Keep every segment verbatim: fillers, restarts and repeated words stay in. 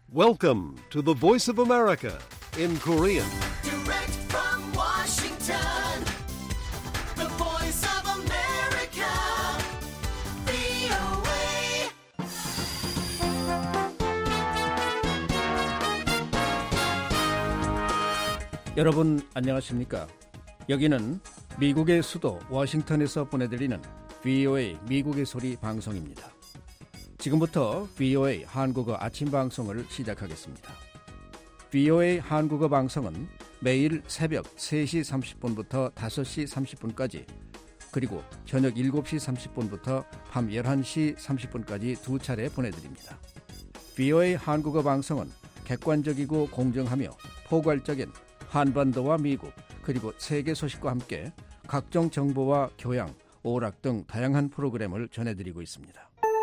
Welcome to the Voice of America in Korean. Direct from Washington, the Voice of America, 브이오에이. 여러분 안녕하십니까? 여기는 미국의 수도 워싱턴에서 보내드리는 브이오에이 미국의 소리 방송입니다. 지금부터 브이오에이 한국어 아침 방송을 시작하겠습니다. 브이오에이 한국어 방송은 매일 새벽 세 시 삼십 분부터 다섯 시 삼십 분까지 그리고 저녁 일곱 시 삼십 분부터 밤 열한 시 삼십 분까지 두 차례 보내드립니다. 브이오에이 한국어 방송은 객관적이고 공정하며 포괄적인 한반도와 미국 그리고 세계 소식과 함께 각종 정보와 교양, 오락 등 다양한 프로그램을 전해드리고 있습니다.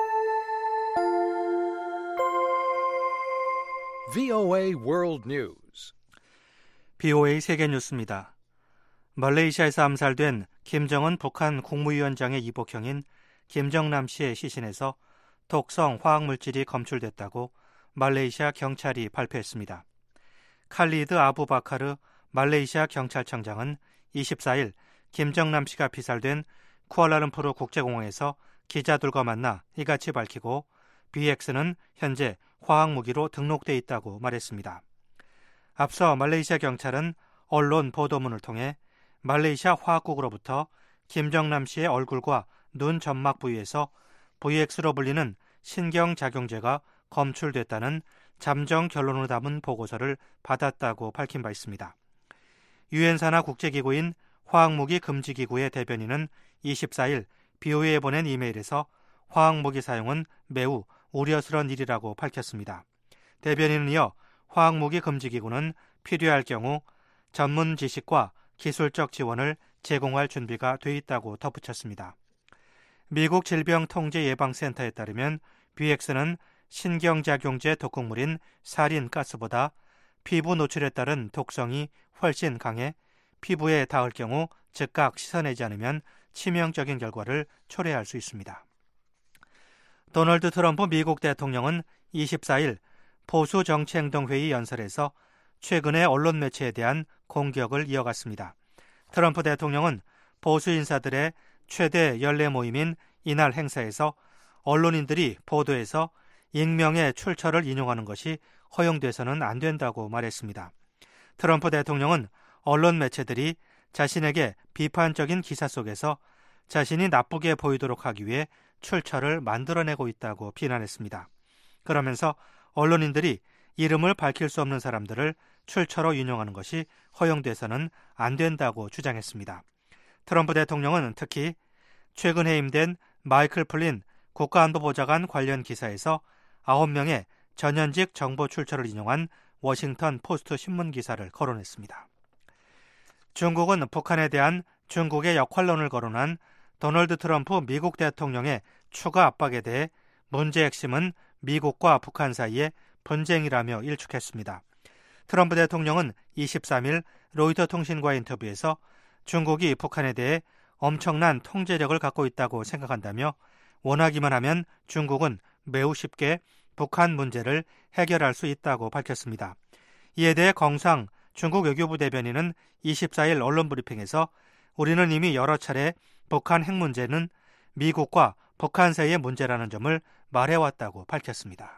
브이오에이 World News. 브이오에이 세계 뉴스입니다. 말레이시아에서 암살된 김정은 북한 국무위원장의 이복형인 김정남 씨의 시신에서 독성 화학물질이 검출됐다고 말레이시아 경찰이 발표했습니다. 칼리드 아부바카르 말레이시아 경찰청장은 이십사 일 김정남 씨가 피살된 쿠알라룸푸르 국제공항에서 기자들과 만나 이같이 밝히고 비엑스는 현재 화학무기로 등록돼 있다고 말했습니다. 앞서 말레이시아 경찰은 언론 보도문을 통해 말레이시아 화학국으로부터 김정남 씨의 얼굴과 눈 점막 부위에서 브이엑스로 불리는 신경작용제가 검출됐다는 잠정 결론을 담은 보고서를 받았다고 밝힌 바 있습니다. 유엔 산하 국제기구인 화학무기 금지기구의 대변인은 이십사 일 브이오에이에 보낸 이메일에서 화학무기 사용은 매우 우려스러운 일이라고 밝혔습니다. 대변인은 이어 화학무기 금지기구는 필요할 경우 전문 지식과 기술적 지원을 제공할 준비가 돼 있다고 덧붙였습니다. 미국 질병통제예방센터에 따르면 비엑스는 신경작용제 독극물인 사린가스보다 피부 노출에 따른 독성이 훨씬 강해 피부에 닿을 경우 즉각 씻어내지 않으면 치명적인 결과를 초래할 수 있습니다. 도널드 트럼프 미국 대통령은 이십사 일 보수 정치행동회의 연설에서 최근의 언론 매체에 대한 공격을 이어갔습니다. 트럼프 대통령은 보수 인사들의 최대 연례 모임인 이날 행사에서 언론인들이 보도에서 익명의 출처를 인용하는 것이 허용돼서는 안 된다고 말했습니다. 트럼프 대통령은 언론 매체들이 자신에게 비판적인 기사 속에서 자신이 나쁘게 보이도록 하기 위해 출처를 만들어내고 있다고 비난했습니다. 그러면서 언론인들이 이름을 밝힐 수 없는 사람들을 출처로 인용하는 것이 허용돼서는 안 된다고 주장했습니다. 트럼프 대통령은 특히 최근 해임된 마이클 플린 국가안보보좌관 관련 기사에서 아홉 명의 전현직 정보 출처를 인용한 워싱턴 포스트 신문 기사를 거론했습니다. 중국은 북한에 대한 중국의 역할론을 거론한 도널드 트럼프 미국 대통령의 추가 압박에 대해 문제의 핵심은 미국과 북한 사이의 분쟁이라며 일축했습니다. 트럼프 대통령은 이십삼 일 로이터 통신과의 인터뷰에서 중국이 북한에 대해 엄청난 통제력을 갖고 있다고 생각한다며 원하기만 하면 중국은 매우 쉽게 북한 문제를 해결할 수 있다고 밝혔습니다. 이에 대해 경상 중국 외교부 대변인은 이십사 일 언론 브리핑에서 우리는 이미 여러 차례 북한 핵 문제는 미국과 북한 사이의 문제라는 점을 말해왔다고 밝혔습니다.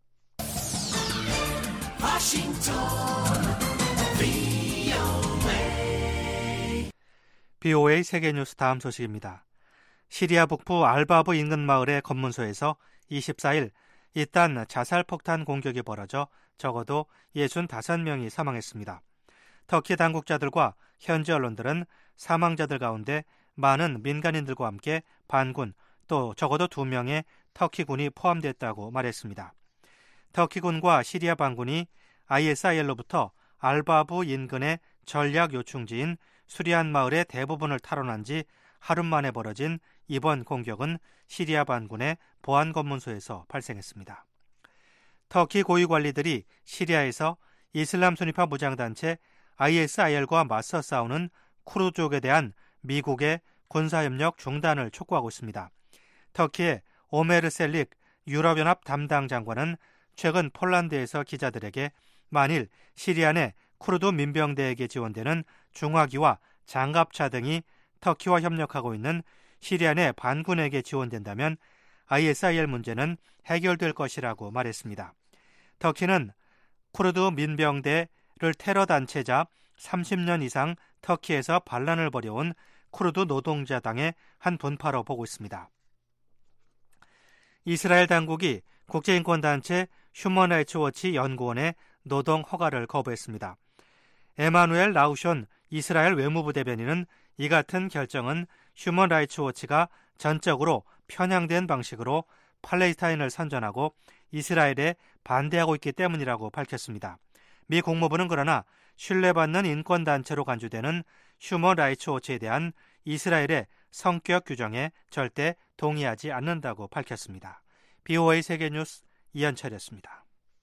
브이오에이 세계뉴스 다음 소식입니다. 시리아 북부 알바브 인근 마을의 검문소에서 이십사 일 잇단 자살폭탄 공격이 벌어져 적어도 육십오 명이 사망했습니다. 터키 당국자들과 현지 언론들은 사망자들 가운데 많은 민간인들과 함께 반군 또 적어도 두 명의 터키군이 포함됐다고 말했습니다. 터키군과 시리아 반군이 아이에스아이엘로부터 알바브 인근의 전략 요충지인 수리안 마을의 대부분을 탈환한 지 하루 만에 벌어진 이번 공격은 시리아 반군의 보안 검문소에서 발생했습니다. 터키 고위 관리들이 시리아에서 이슬람 순위파 무장단체 아이에스아이엘과 맞서 싸우는 쿠르드족에 대한 미국의 군사협력 중단을 촉구하고 있습니다. 터키의 오메르 셀릭 유럽연합 담당 장관은 최근 폴란드에서 기자들에게 만일 시리아 내 쿠르드 민병대에게 지원되는 중화기와 장갑차 등이 터키와 협력하고 있는 시리아 내 반군에게 지원된다면 아이에스아이엘 문제는 해결될 것이라고 말했습니다. 터키는 쿠르드 민병대를 테러 단체자 삼십 년 이상 터키에서 반란을 벌여온 쿠르드 노동자당의 한 분파로 보고 있습니다. 이스라엘 당국이 국제인권단체 휴먼라이츠 워치 연구원의 노동 허가를 거부했습니다. 에마누엘 라우숀 이스라엘 외무부 대변인은 이 같은 결정은 휴먼라이츠 워치가 전적으로 편향된 방식으로 팔레스타인을 선전하고 이스라엘에 반대하고 있기 때문이라고 밝혔습니다. 미 국무부는 그러나 신뢰받는 인권단체로 간주되는 휴먼라이츠 워치에 대한 이스라엘의 성격 규정에 절대 동의하지 않는다고 밝혔습니다. 비오에이 세계뉴스 이현철이었습니다.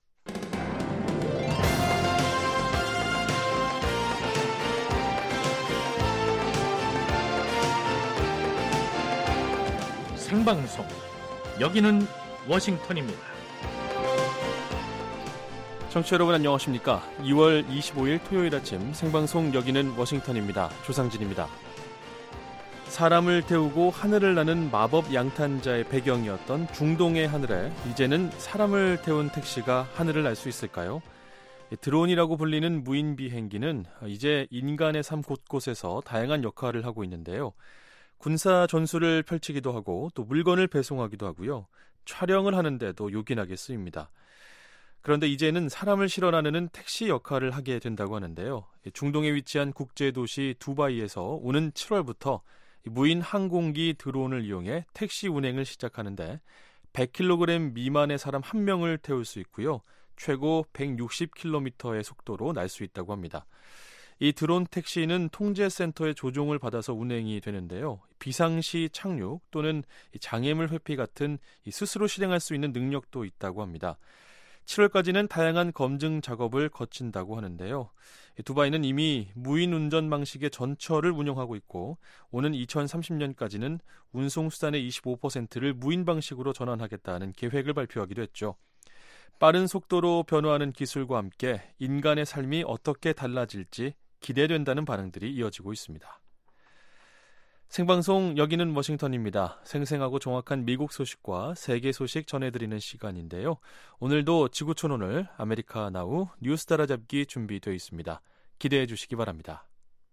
생방송 여기는 워싱턴입니다. 청취자 여러분 안녕하십니까? 이월 이십오일 토요일 아침 생방송 여기는 워싱턴입니다. 조상진입니다. 사람을 태우고 하늘을 나는 마법 양탄자의 배경이었던 중동의 하늘에 이제는 사람을 태운 택시가 하늘을 날 수 있을까요? 드론이라고 불리는 무인 비행기는 이제 인간의 삶 곳곳에서 다양한 역할을 하고 있는데요. 군사 전술을 펼치기도 하고 또 물건을 배송하기도 하고요. 촬영을 하는데도 요긴하게 쓰입니다. 그런데 이제는 사람을 실어 나르는 택시 역할을 하게 된다고 하는데요. 중동에 위치한 국제도시 두바이에서 오는 칠월부터 무인 항공기 드론을 이용해 택시 운행을 시작하는데 백 킬로그램 미만의 사람 한 명을 태울 수 있고요. 최고 백육십 킬로미터의 속도로 날 수 있다고 합니다. 이 드론 택시는 통제센터의 조종을 받아서 운행이 되는데요. 비상시 착륙 또는 장애물 회피 같은 스스로 실행할 수 있는 능력도 있다고 합니다. 칠월까지는 다양한 검증 작업을 거친다고 하는데요. 두바이는 이미 무인 운전 방식의 전철을 운영하고 있고 오는 이천삼십 년까지는 운송수단의 이십오 퍼센트를 무인 방식으로 전환하겠다는 계획을 발표하기도 했죠. 빠른 속도로 변화하는 기술과 함께 인간의 삶이 어떻게 달라질지 기대된다는 반응들이 이어지고 있습니다. 생방송 여기는 워싱턴입니다. 생생하고 정확한 미국 소식과 세계 소식 전해드리는 시간인데요. 오늘도 지구촌 오늘 아메리카 나우 뉴스 따라잡기 준비되어 있습니다. 기대해 주시기 바랍니다.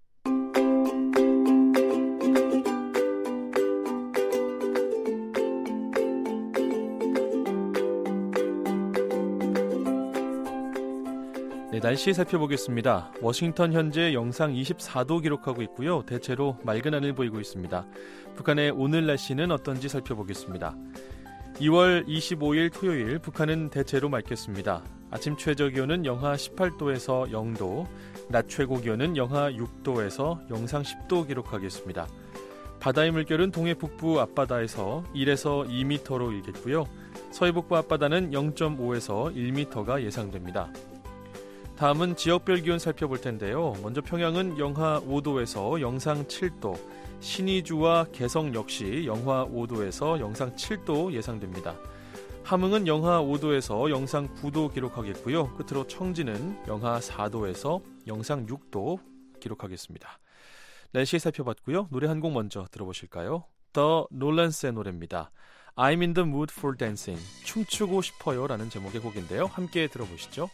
네, 날씨 살펴보겠습니다. 워싱턴 현재 영상 이십사 도 기록하고 있고요. 대체로 맑은 하늘 보이고 있습니다. 북한의 오늘 날씨는 어떤지 살펴보겠습니다. 이월 이십오일 토요일 북한은 대체로 맑겠습니다. 아침 최저기온은 영하 십팔 도에서 영 도, 낮 최고기온은 영하 육 도에서 영상 십 도 기록하겠습니다. 바다의 물결은 동해 북부 앞바다에서 일에서 이 미터로 일겠고요. 서해 북부 앞바다는 영 점 오에서 일 미터가 예상됩니다. 다음은 지역별 기온 살펴볼 텐데요. 먼저 평양은 영하 오 도에서 영상 칠 도, 신의주와 개성 역시 영하 오 도에서 영상 칠 도 예상됩니다. 함흥은 영하 오 도에서 영상 구 도 기록하겠고요. 끝으로 청진은 영하 사 도에서 영상 육 도 기록하겠습니다. 날씨 살펴봤고요. 노래 한 곡 먼저 들어보실까요? The Nolens의 노래입니다. I'm in the mood for dancing. 춤추고 싶어요 라는 제목의 곡인데요. 함께 들어보시죠.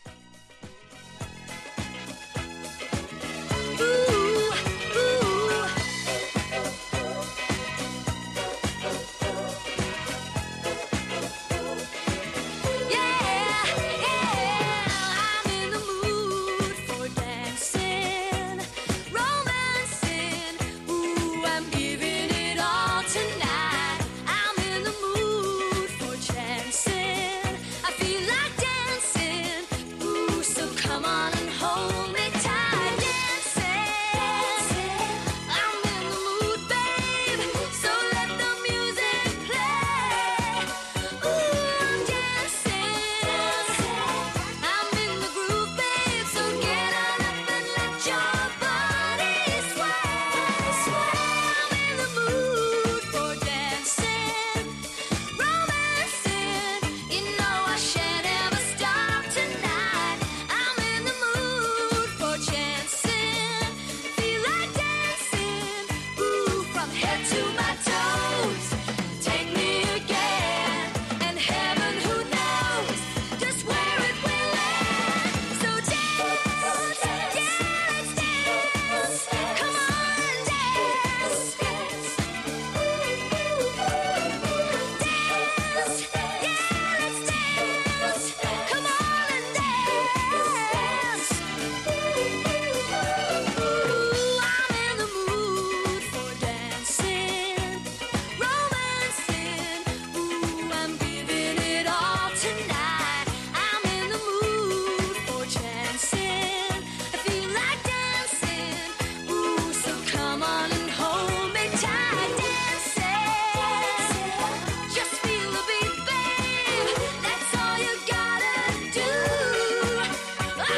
I feel like dancing. Ooh.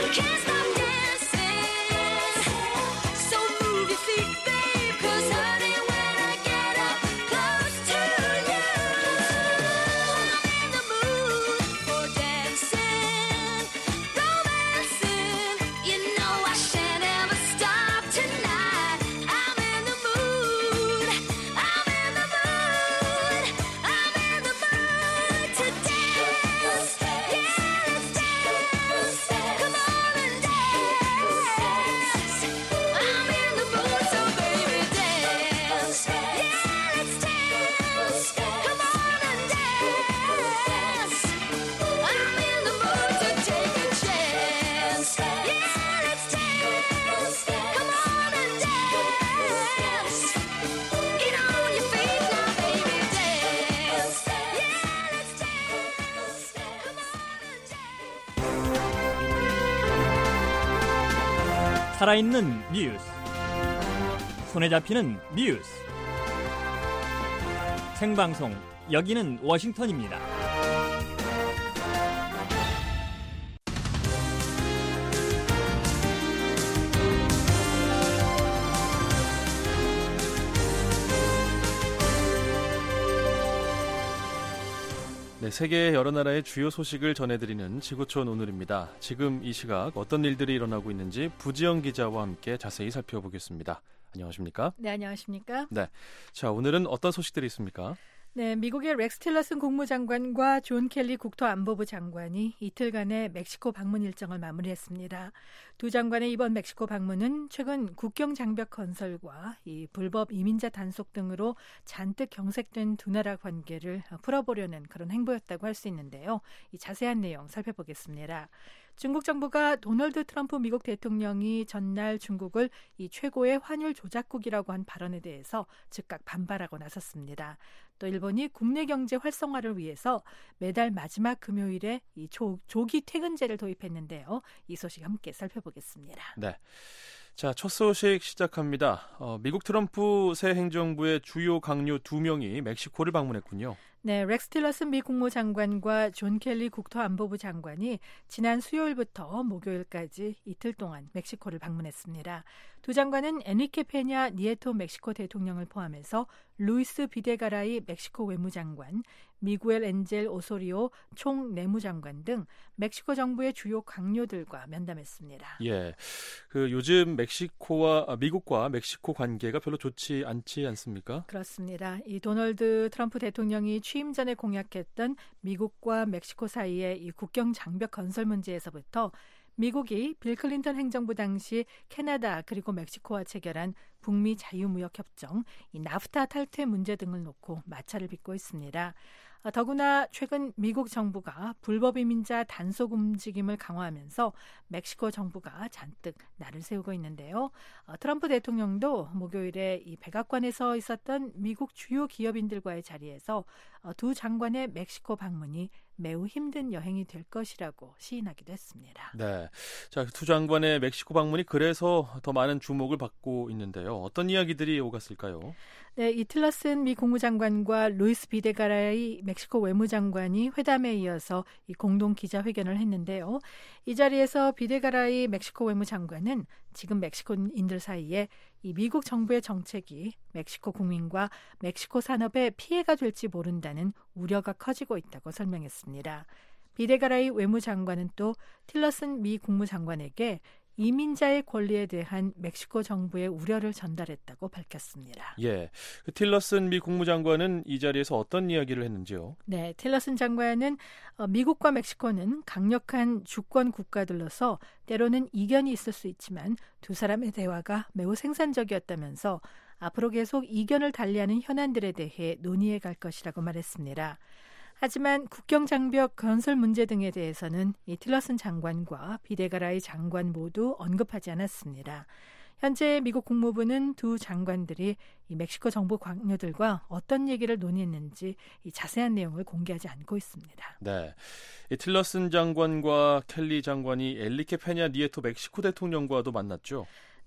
Can't stop dancing. So move your feet, babe, 'cause honey, when I get up close to you, I'm in the mood for dancing, romancing. You know I shan't ever stop tonight. I'm in the mood. I'm in the mood. I'm in the mood to dance. Yeah, let's dance. Come on and dance. I'm in the mood, so baby, dance. Yeah, let's dance. Come on and dance. I'm in the mood to take a chance. Yeah, let's dance. Come on and dance. Get on your feet now, baby, dance. Yeah, let's dance. Come on and dance. 살아있는 뉴스, 손에 잡히는 뉴스, 생방송 여기는 워싱턴입니다. 네, 세계 여러 나라의 주요 소식을 전해드리는 지구촌 오늘입니다. 지금 이 시각 어떤 일들이 일어나고 있는지 부지영 기자와 함께 자세히 살펴보겠습니다. 안녕하십니까? 네, 안녕하십니까? 네, 자 오늘은 어떤 소식들이 있습니까? 네, 미국의 렉스 틸러슨 국무장관과 존 켈리 국토안보부 장관이 이틀간의 멕시코 방문 일정을 마무리했습니다. 두 장관의 이번 멕시코 방문은 최근 국경 장벽 건설과 이 불법 이민자 단속 등으로 잔뜩 경색된 두 나라 관계를 풀어보려는 그런 행보였다고 할 수 있는데요. 이 자세한 내용 살펴보겠습니다. 중국 정부가 도널드 트럼프 미국 대통령이 전날 중국을 이 최고의 환율 조작국이라고 한 발언에 대해서 즉각 반발하고 나섰습니다. 또 일본이 국내 경제 활성화를 위해서 매달 마지막 금요일에 이 조, 조기 퇴근제를 도입했는데요. 이 소식 함께 살펴보겠습니다. 네. 자, 첫 소식 시작합니다. 어, 미국 트럼프 새 행정부의 주요 강요 두 명이 멕시코를 방문했군요. 네, 렉스 틸러슨 미 국무장관과 존 켈리 국토안보부 장관이 지난 수요일부터 목요일까지 이틀 동안 멕시코를 방문했습니다. 두 장관은 에니케 페냐 니에토 멕시코 대통령을 포함해서 루이스 비데가라이 멕시코 외무장관, 미구엘 엔젤 오소리오 총 내무장관 등 멕시코 정부의 주요 강요들과 면담했습니다. 예, 그 요즘 멕시코와 아, 미국과 멕시코 관계가 별로 좋지 않지 않습니까? 그렇습니다. 이 도널드 트럼프 대통령이 취임 전에 공약했던 미국과 멕시코 사이의 이 국경 장벽 건설 문제에서부터 미국이 빌 클린턴 행정부 당시 캐나다 그리고 멕시코와 체결한 북미 자유무역협정, 이 나프타 탈퇴 문제 등을 놓고 마찰을 빚고 있습니다. 더구나 최근 미국 정부가 불법 이민자 단속 움직임을 강화하면서 멕시코 정부가 잔뜩 날을 세우고 있는데요. 트럼프 대통령도 목요일에 이 백악관에서 있었던 미국 주요 기업인들과의 자리에서 두 장관의 멕시코 방문이 매우 힘든 여행이 될 것이라고 시인하기도 했습니다. 네, 자, 두 장관의 멕시코 방문이 그래서 더 많은 주목을 받고 있는데요. 어떤 이야기들이 오갔을까요? 네, 이 틸러슨 미 국무장관과 루이스 비데가라이 멕시코 외무장관이 회담에 이어서 이 공동 기자회견을 했는데요. 이 자리에서 비데가라이 멕시코 외무장관은 지금 멕시코인들 사이에 이 미국 정부의 정책이 멕시코 국민과 멕시코 산업에 피해가 될지 모른다는 우려가 커지고 있다고 설명했습니다. 비데가라이 외무장관은 또 틸러슨 미 국무장관에게 이민자의 권리에 대한 멕시코 정부의 우려를 전달했다고 밝혔습니다. 예, 그 틸러슨 미 국무장관은 이 자리에서 어떤 이야기를 했는지요? 네, 틸러슨 장관은 어, 미국과 멕시코는 강력한 주권 국가들로서 때로는 이견이 있을 수 있지만 두 사람의 대화가 매우 생산적이었다면서 앞으로 계속 이견을 달리하는 현안들에 대해 논의해 갈 것이라고 말했습니다. 하지만 국경 장벽 건설 문제 등에 대해서는 이 틸러슨 장관과 비데가라이 장관 모두 언급하지 않았습니다. 현재 미국 국무부는 두 장관들이 이 멕시코 정부 관료들과 어떤 얘기를 논의했는지 이 자세한 내용을 공개하지 않고 있습니다. 네, 이 틸러슨 장관과 켈리 장관이 엘리케 페냐 니에토 멕시코 대통령과도 만났죠.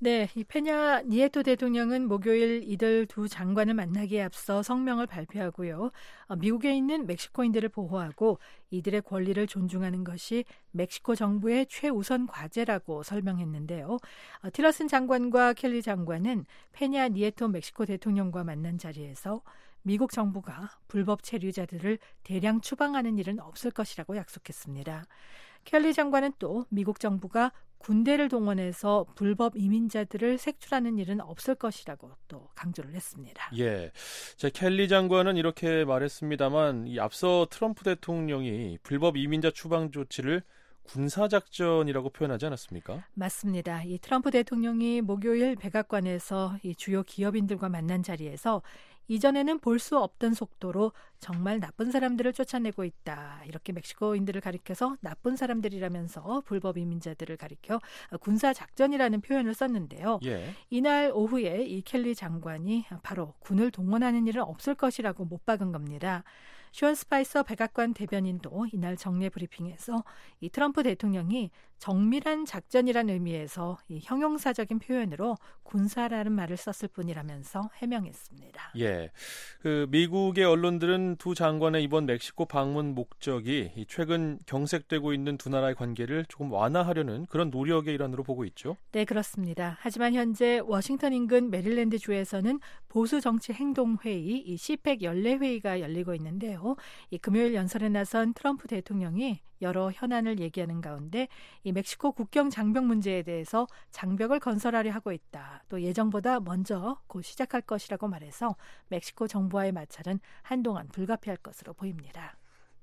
네, 이 페냐 니에토 대통령은 목요일 이들 두 장관을 만나기에 앞서 성명을 발표하고요. 어, 미국에 있는 멕시코인들을 보호하고 이들의 권리를 존중하는 것이 멕시코 정부의 최우선 과제라고 설명했는데요. 어, 티러슨 장관과 켈리 장관은 페냐 니에토 멕시코 대통령과 만난 자리에서 미국 정부가 불법 체류자들을 대량 추방하는 일은 없을 것이라고 약속했습니다. 켈리 장관은 또 미국 정부가 군대를 동원해서 불법 이민자들을 색출하는 일은 없을 것이라고 또 강조를 했습니다. 예, 제 켈리 장관은 이렇게 말했습니다만 이 앞서 트럼프 대통령이 불법 이민자 추방 조치를 군사작전이라고 표현하지 않았습니까? 맞습니다. 이 트럼프 대통령이 목요일 백악관에서 이 주요 기업인들과 만난 자리에서 이전에는 볼 수 없던 속도로 정말 나쁜 사람들을 쫓아내고 있다. 이렇게 멕시코인들을 가리켜서 나쁜 사람들이라면서 불법 이민자들을 가리켜 군사작전이라는 표현을 썼는데요. 예. 이날 오후에 이 켈리 장관이 바로 군을 동원하는 일은 없을 것이라고 못 박은 겁니다. 션 스파이서 백악관 대변인도 이날 정례 브리핑에서 이 트럼프 대통령이 정밀한 작전이란 의미에서 이 형용사적인 표현으로 군사라는 말을 썼을 뿐이라면서 해명했습니다. 예, 그 미국의 언론들은 두 장관의 이번 멕시코 방문 목적이 최근 경색되고 있는 두 나라의 관계를 조금 완화하려는 그런 노력의 일환으로 보고 있죠. 네, 그렇습니다. 하지만 현재 워싱턴 인근 메릴랜드 주에서는 보수 정치 행동 회의, 이 시펙 연례 회의가 열리고 있는데요. 이 금요일 연설에 나선 트럼프 대통령이 여러 현안을 얘기하는 가운데 이 멕시코 국경 장벽 문제에 대해서 장벽을 건설하려 하고 있다. 또 예정보다 먼저 곧 시작할 것이라고 말해서 멕시코 정부와의 마찰은 한동안 불가피할 것으로 보입니다.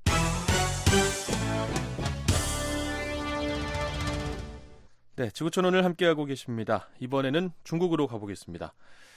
네, 지구촌 오늘 함께하고 계십니다. 이번에는 중국으로 가보겠습니다.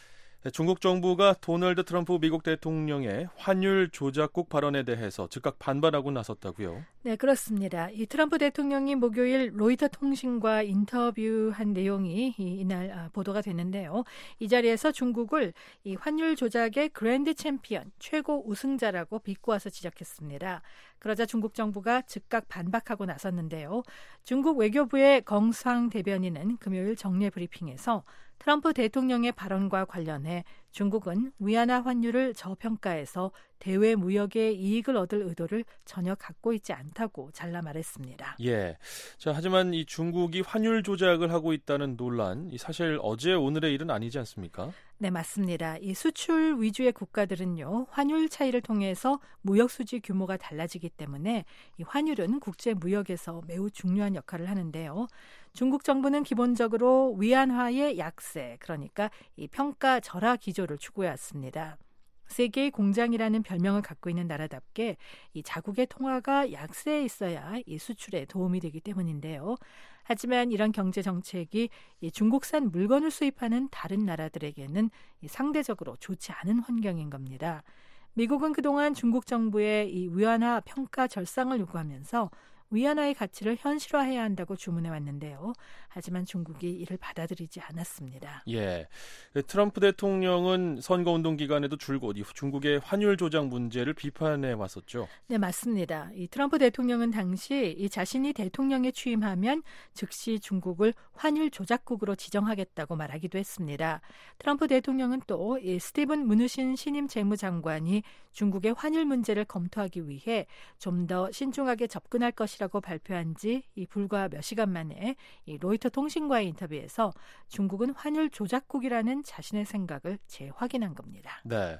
중국 정부가 도널드 트럼프 미국 대통령의 환율 조작국 발언에 대해서 즉각 반발하고 나섰다고요? 네, 그렇습니다. 이 트럼프 대통령이 목요일 로이터 통신과 인터뷰한 내용이 이날 보도가 됐는데요. 이 자리에서 중국을 이 환율 조작의 그랜드 챔피언, 최고 우승자라고 비꼬아서 지적했습니다. 그러자 중국 정부가 즉각 반박하고 나섰는데요. 중국 외교부의 경상 대변인은 금요일 정례 브리핑에서 트럼프 대통령의 발언과 관련해 중국은 위안화 환율을 저평가해서 대외 무역의 이익을 얻을 의도를 전혀 갖고 있지 않다고 잘라 말했습니다. 예. 자, 하지만 이 중국이 환율 조작을 하고 있다는 논란, 이 사실 어제 오늘의 일은 아니지 않습니까? 네, 맞습니다. 이 수출 위주의 국가들은요, 환율 차이를 통해서 무역 수지 규모가 달라지기 때문에 이 환율은 국제 무역에서 매우 중요한 역할을 하는데요. 중국 정부는 기본적으로 위안화의 약세, 그러니까 이 평가 절하 기조를 추구해 왔습니다. 세계의 공장이라는 별명을 갖고 있는 나라답게 이 자국의 통화가 약세에 있어야 이 수출에 도움이 되기 때문인데요. 하지만 이런 경제 정책이 이 중국산 물건을 수입하는 다른 나라들에게는 이 상대적으로 좋지 않은 환경인 겁니다. 미국은 그동안 중국 정부의 이 위안화 평가 절상을 요구하면서 위안화의 가치를 현실화해야 한다고 주문해 왔는데요. 하지만 중국이 이를 받아들이지 않았습니다. 예, 트럼프 대통령은 선거운동 기간에도 줄곧 이 중국의 환율 조작 문제를 비판해 왔었죠. 네, 맞습니다. 이 트럼프 대통령은 당시 이 자신이 대통령에 취임하면 즉시 중국을 환율 조작국으로 지정하겠다고 말하기도 했습니다. 트럼프 대통령은 또 이 스티븐 무누신 신임 재무장관이 중국의 환율 문제를 검토하기 위해 좀 더 신중하게 접근할 것이라고 발표한 지 이 불과 몇 시간 만에 이 로이터 통신과의 인터뷰에서 중국은 환율 조작국이라는 자신의 생각을 재확인한 겁니다. 네,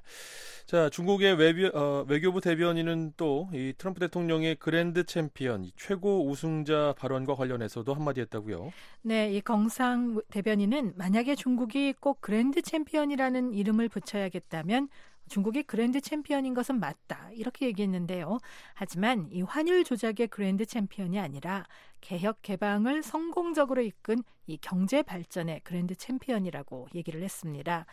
자 중국의 외교, 어, 외교부 대변인은 또 이 트럼프 대통령의 그랜드 챔피언, 이 최고 우승자 발언과 관련해서도 한마디 했다고요? 네, 이 경상 대변인은 만약에 중국이 꼭 그랜드 챔피언이라는 이름을 붙여야겠다면 중국이 그랜드 챔피언인 것은 맞다. 이렇게 얘기했는데요. 하지만 이 환율 조작의 그랜드 챔피언이 아니라 개혁 개방을 성공적으로 이끈 이 경제 발전의 그랜드 챔피언이라고 얘기를 했습니다.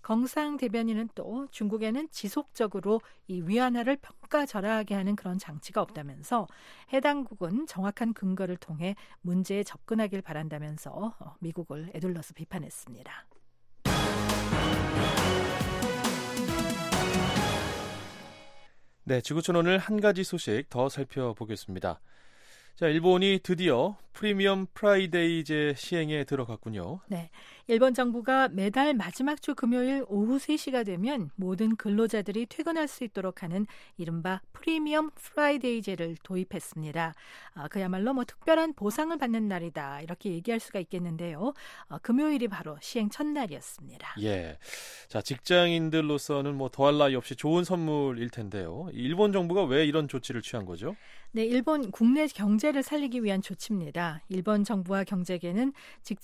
경상 대변인은 또 중국에는 지속적으로 이 위안화를 평가절하하게 하는 그런 장치가 없다면서 해당국은 정확한 근거를 통해 문제에 접근하길 바란다면서 미국을 에둘러서 비판했습니다. 네, 지구촌 오늘 한 가지 소식 더 살펴보겠습니다. 자, 일본이 드디어 프리미엄 프라이데이제 시행에 들어갔군요. 네, 일본 정부가 매달 마지막 주 금요일 오후 세 시가 되면 모든 근로자들이 퇴근할 수 있도록 하는 이른바 프리미엄 프라이데이제를 도입했습니다. 아, 그야말로 뭐 특별한 보상을 받는 날이다 이렇게 얘기할 수가 있겠는데요. 아, 금요일이 바로 시행 첫날이었습니다. 예, 자 직장인들로서는 뭐 더할 나위 없이 좋은 선물일 텐데요. 일본 정부가 왜 이런 조치를 취한 거죠? 네, 일본 국내 경제를 살리기 위한 조치입니다. 일본 정부와 경제계는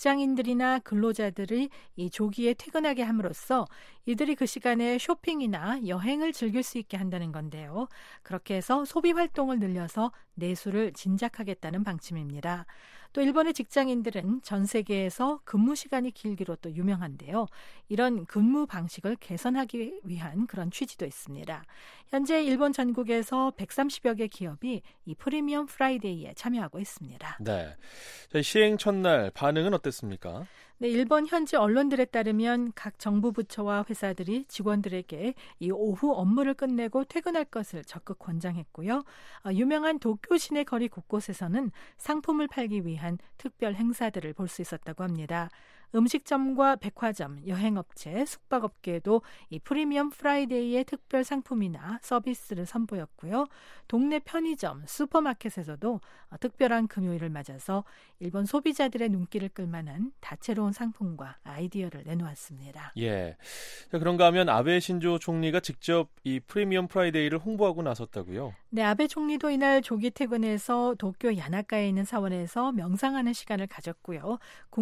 직장인들이나 근로자들이 이 조기에 퇴근하게 함으로써 이들이 그 시간에 쇼핑이나 여행을 즐길 수 있게 한다는 건데요. 그렇게 해서 소비 활동을 늘려서 내수를 진작하겠다는 방침입니다. 또 일본의 직장인들은 전 세계에서 근무 시간이 길기로 또 유명한데요. 이런 근무 방식을 개선하기 위한 그런 취지도 있습니다. 현재 일본 전국에서 백삼십여 개 기업이 이 프리미엄 프라이데이에 참여하고 있습니다. 네, 자, 시행 첫날 반응은 어땠습니까? 네, 일본 현지 언론들에 따르면 각 정부 부처와 회사들이 직원들에게 이 오후 업무를 끝내고 퇴근할 것을 적극 권장했고요. 어, 유명한 도쿄 시내 거리 곳곳에서는 상품을 팔기 위한 특별 행사들을 볼 수 있었다고 합니다. 음식점과 백화점, 여행업체, 숙박업계도 이 프리미엄 프라이데이의 특별 상품이나 서비스를 선보였고요. 동네 편의점, 슈퍼마켓에서도 특별한 금요일을 맞아서 일본 소비자들의 눈길을 끌만한 다채로운 상품과 아이디어를 내놓았습니다. 예, 자, 그런가 하면 아베 신조 총리가 직접 이 프리미엄 프라이데이를 홍보하고 나섰다고요? 네, 아베 총리도 이날 조기 퇴근해서 도쿄 야나카에 있는 사원에서 명상하는 시간을 가졌고요.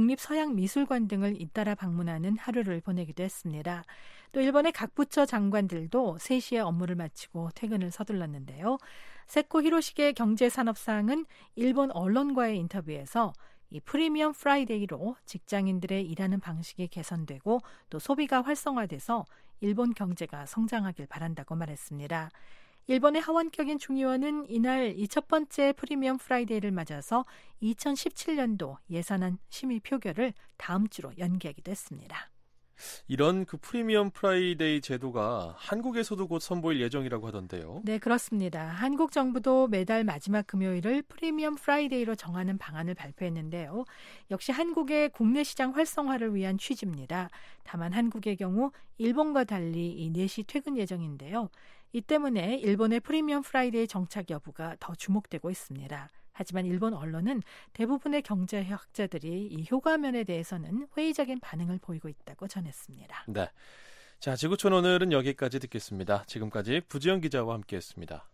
국립서양미술관 등을 잇따라 방문하는 하루를 보내기도 했습니다. 또 일본의 각 부처 장관들도 세 시에 업무를 마치고 퇴근을 서둘렀는데요. 세코 히로시게 경제산업상은 일본 언론과의 인터뷰에서 이 프리미엄 프라이데이로 직장인들의 일하는 방식이 개선되고 또 소비가 활성화돼서 일본 경제가 성장하길 바란다고 말했습니다. 일본의 하원격인 중의원은 이날 이 첫 번째 프리미엄 프라이데이를 맞아서 이천십칠 년도 예산안 심의 표결을 다음 주로 연기하기도 했습니다. 이런 그 프리미엄 프라이데이 제도가 한국에서도 곧 선보일 예정이라고 하던데요. 네, 그렇습니다. 한국 정부도 매달 마지막 금요일을 프리미엄 프라이데이로 정하는 방안을 발표했는데요. 역시 한국의 국내 시장 활성화를 위한 취지입니다. 다만 한국의 경우 일본과 달리 이 네 시 퇴근 예정인데요. 이 때문에 일본의 프리미엄 프라이데이 정착 여부가 더 주목되고 있습니다. 하지만 일본 언론은 대부분의 경제학자들이 이 효과면에 대해서는 회의적인 반응을 보이고 있다고 전했습니다. 네, 자 지구촌 오늘은 여기까지 듣겠습니다. 지금까지 부지영 기자와 함께했습니다.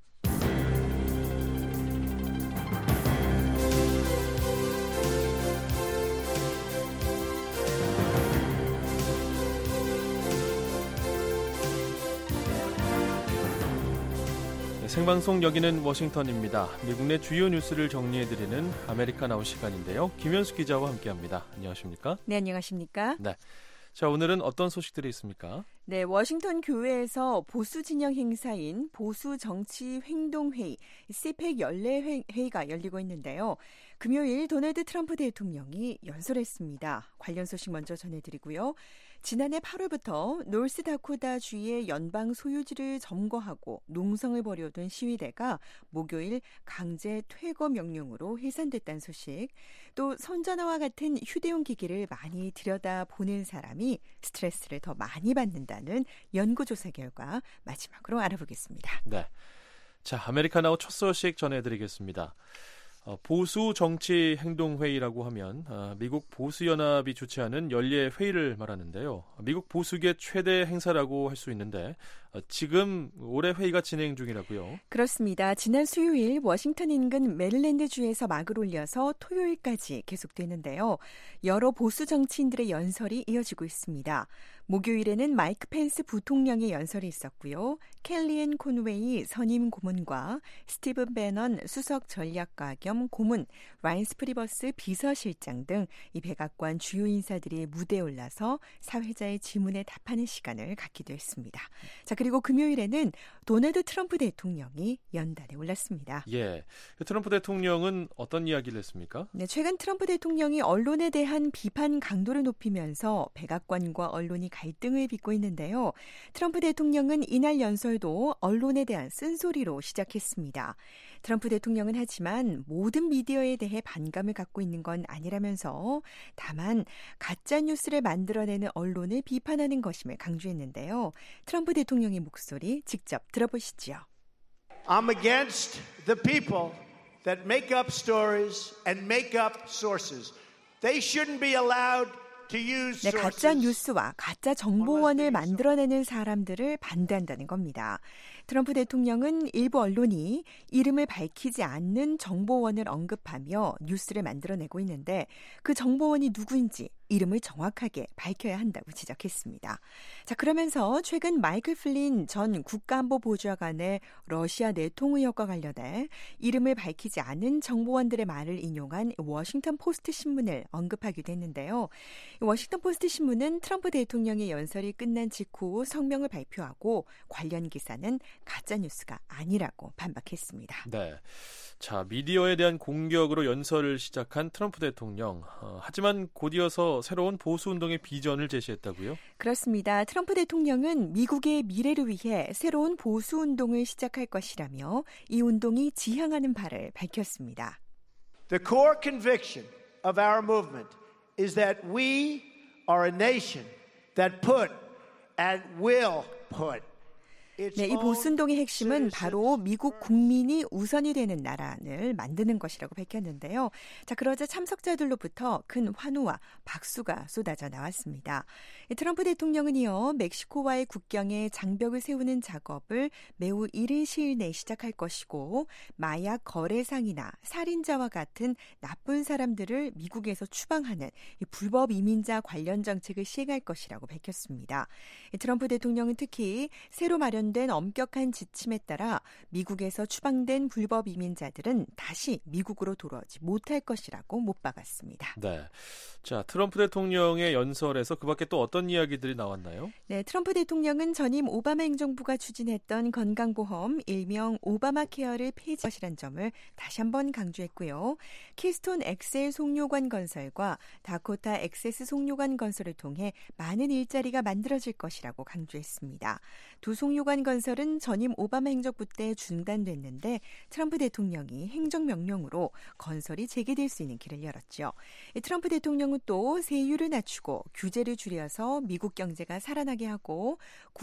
생방송 여기는 워싱턴입니다. 미국 내 주요 뉴스를 정리해드리는 아메리카나우 시간인데요. 김현수 기자와 함께합니다. 안녕하십니까? 네, 안녕하십니까? 네. 자, 오늘은 어떤 소식들이 있습니까? 네, 워싱턴 교회에서 보수 진영 행사인 보수 정치 행동회의, 씨팩 연례 회의가 열리고 있는데요. 금요일 도널드 트럼프 대통령이 연설했습니다. 관련 소식 먼저 전해드리고요. 지난해 팔월부터 노스다코타주의 연방 소유지를 점거하고 농성을 벌여둔 시위대가 목요일 강제 퇴거 명령으로 해산됐다는 소식, 또 손전화와 같은 휴대용 기기를 많이 들여다보는 사람이 스트레스를 더 많이 받는다는 연구조사 결과 마지막으로 알아보겠습니다. 네, 자 아메리카나우 첫 소식 전해드리겠습니다. 어, 보수 정치 행동 회의라고 하면 어, 미국 보수연합이 주최하는 연례 회의를 말하는데요. 미국 보수계 최대 행사라고 할 수 있는데 어, 지금 올해 회의가 진행 중이라고요. 그렇습니다. 지난 수요일 워싱턴 인근 메릴랜드주에서 막을 올려서 토요일까지 계속되는데요. 여러 보수 정치인들의 연설이 이어지고 있습니다. 목요일에는 마이크 펜스 부통령의 연설이 있었고요. 켈리앤 콘웨이 선임 고문과 스티븐 배넌 수석 전략가 겸 고문, 라인스 프리버스 비서실장 등 이 백악관 주요 인사들이 무대에 올라서 사회자의 질문에 답하는 시간을 갖기도 했습니다. 자, 그리고 금요일에는 도널드 트럼프 대통령이 연단에 올랐습니다. 예, 트럼프 대통령은 어떤 이야기를 했습니까? 네, 최근 트럼프 대통령이 언론에 대한 비판 강도를 높이면서 백악관과 언론이 갈등을 빚고 있는데요. 트럼프 대통령은 이날 연설도 언론에 대한 쓴소리로 시작했습니다. 트럼프 대통령은 하지만 모든 미디어에 대해 반감을 갖고 있는 건 아니라면서 다만 가짜 뉴스를 만들어내는 언론을 비판하는 것임을 강조했는데요. 트럼프 대통령의 목소리 직접 들어보시죠. I'm against the people that make up stories and make up sources. They shouldn't be allowed to use 네, sources. 가짜 뉴스와 가짜 정보원을 만들어내는 사람들을 반대한다는 겁니다. 트럼프 대통령은 일부 언론이 이름을 밝히지 않는 정보원을 언급하며 뉴스를 만들어내고 있는데 그 정보원이 누구인지 이름을 정확하게 밝혀야 한다고 지적했습니다. 자, 그러면서 최근 마이클 플린 전 국가안보보좌관의 러시아 내통 의혹과 관련해 이름을 밝히지 않은 정보원들의 말을 인용한 워싱턴 포스트 신문을 언급하기도 했는데요. 워싱턴 포스트 신문은 트럼프 대통령의 연설이 끝난 직후 성명을 발표하고 관련 기사는 가짜뉴스가 아니라고 반박했습니다. 네. 자, 미디어에 대한 공격으로 연설을 시작한 트럼프 대통령. 어, 하지만 곧이어서 새로운 보수운동의 비전을 제시했다고요? 그렇습니다. 트럼프 대통령은 미국의 미래를 위해 새로운 보수운동을 시작할 것이라며 이 운동이 지향하는 바를 밝혔습니다. The core conviction of our movement is that we are a nation that put and will put 네, 이 보수운동의 핵심은 바로 미국 국민이 우선이 되는 나라를 만드는 것이라고 밝혔는데요. 자, 그러자 참석자들로부터 큰 환호와 박수가 쏟아져 나왔습니다. 트럼프 대통령은 이어 멕시코와의 국경에 장벽을 세우는 작업을 매우 이른 시일 내에 시작할 것이고 마약 거래상이나 살인자와 같은 나쁜 사람들을 미국에서 추방하는 이 불법 이민자 관련 정책을 시행할 것이라고 밝혔습니다. 트럼프 대통령은 특히 새로 마련 된 엄격한 지침에 따라 미국에서 추방된 불법 이민자들은 다시 미국으로 돌아오지 못할 것이라고 못 박았습니다. 네. 자, 트럼프 대통령의 연설에서 그밖에 또 어떤 이야기들이 나왔나요? 네, 트럼프 대통령은 전임 오바마 행정부가 추진했던 건강보험 일명 오바마 케어를 폐지할 것이란 점을 다시 한번 강조했고요. 키스톤 엑셀 송료관 건설과 다코타 액세스 송료관 건설을 통해 많은 일자리가 만들어질 것이라고 강조했습니다. 두 송료관 건설은 전임 오바마 행정부 때 중단됐는데 트럼프 대통령이 행정명령으로 건설이 재개될 수 있는 길을 열었죠. 트럼프 대통령은 또 세율을 낮추고 규제를 줄여서 미국 경제가 살아나게 하고